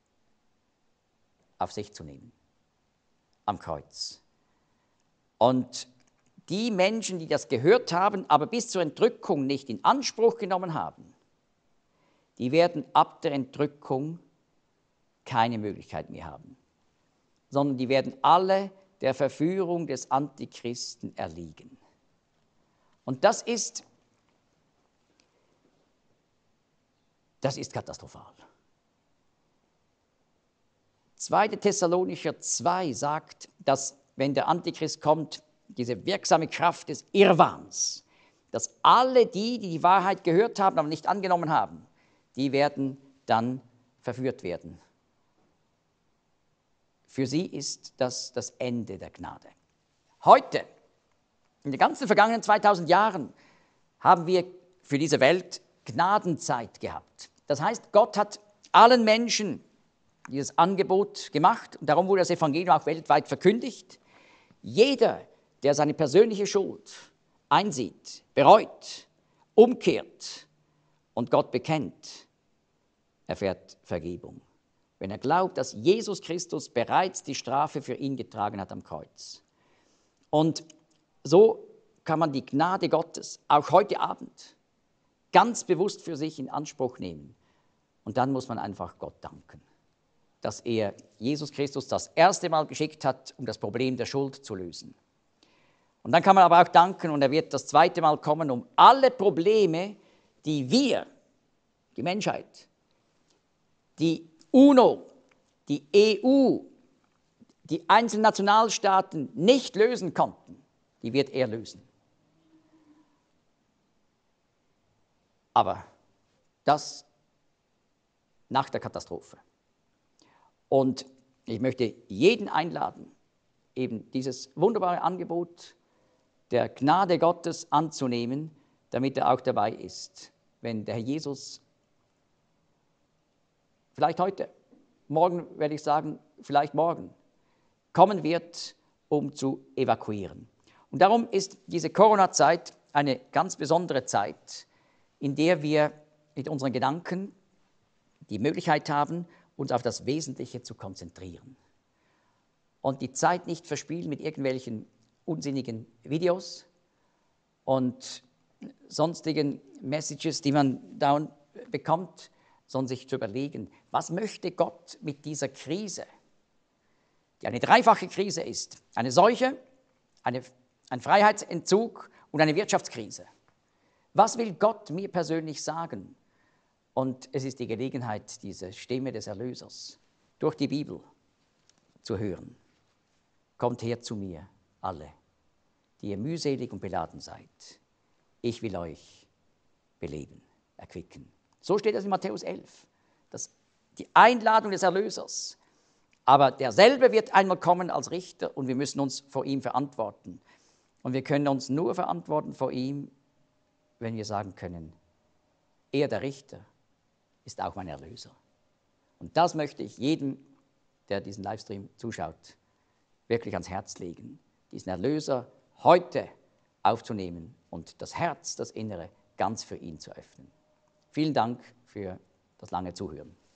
auf sich zu nehmen, am Kreuz. Und die Menschen, die das gehört haben, aber bis zur Entrückung nicht in Anspruch genommen haben, die werden ab der Entrückung keine Möglichkeit mehr haben, sondern die werden alle der Verführung des Antichristen erliegen. Und das ist katastrophal. 2. Thessalonicher 2 sagt, dass, wenn der Antichrist kommt, diese wirksame Kraft des Irrwahns, dass alle die die Wahrheit gehört haben, aber nicht angenommen haben, die werden dann verführt werden. Für sie ist das das Ende der Gnade. Heute In den ganzen vergangenen 2000 Jahren haben wir für diese Welt Gnadenzeit gehabt. Das heißt, Gott hat allen Menschen dieses Angebot gemacht und darum wurde das Evangelium auch weltweit verkündigt. Jeder, der seine persönliche Schuld einsieht, bereut, umkehrt und Gott bekennt, erfährt Vergebung. Wenn er glaubt, dass Jesus Christus bereits die Strafe für ihn getragen hat am Kreuz. Und so kann man die Gnade Gottes auch heute Abend ganz bewusst für sich in Anspruch nehmen. Und dann muss man einfach Gott danken, dass er Jesus Christus das erste Mal geschickt hat, um das Problem der Schuld zu lösen. Und dann kann man aber auch danken, und er wird das zweite Mal kommen, um alle Probleme, die wir, die Menschheit, die UNO, die EU, die einzelnen Nationalstaaten nicht lösen konnten, die wird er lösen. Aber das nach der Katastrophe. Und ich möchte jeden einladen, eben dieses wunderbare Angebot der Gnade Gottes anzunehmen, damit er auch dabei ist, wenn der Herr Jesus, vielleicht heute, morgen werde ich sagen, vielleicht morgen, kommen wird, um zu evakuieren. Und darum ist diese Corona-Zeit eine ganz besondere Zeit, in der wir mit unseren Gedanken die Möglichkeit haben, uns auf das Wesentliche zu konzentrieren. Und die Zeit nicht verspielen mit irgendwelchen unsinnigen Videos und sonstigen Messages, die man dauernd bekommt, sondern sich zu überlegen, was möchte Gott mit dieser Krise, die eine dreifache Krise ist, eine Seuche, ein Freiheitsentzug und eine Wirtschaftskrise. Was will Gott mir persönlich sagen? Und es ist die Gelegenheit, diese Stimme des Erlösers durch die Bibel zu hören. Kommt her zu mir, alle, die ihr mühselig und beladen seid. Ich will euch beleben, erquicken. So steht es in Matthäus 11. Die Einladung des Erlösers. Aber derselbe wird einmal kommen als Richter und wir müssen uns vor ihm verantworten. Und wir können uns nur verantworten vor ihm, wenn wir sagen können, er, der Richter, ist auch mein Erlöser. Und das möchte ich jedem, der diesen Livestream zuschaut, wirklich ans Herz legen, diesen Erlöser heute aufzunehmen und das Herz, das Innere, ganz für ihn zu öffnen. Vielen Dank für das lange Zuhören.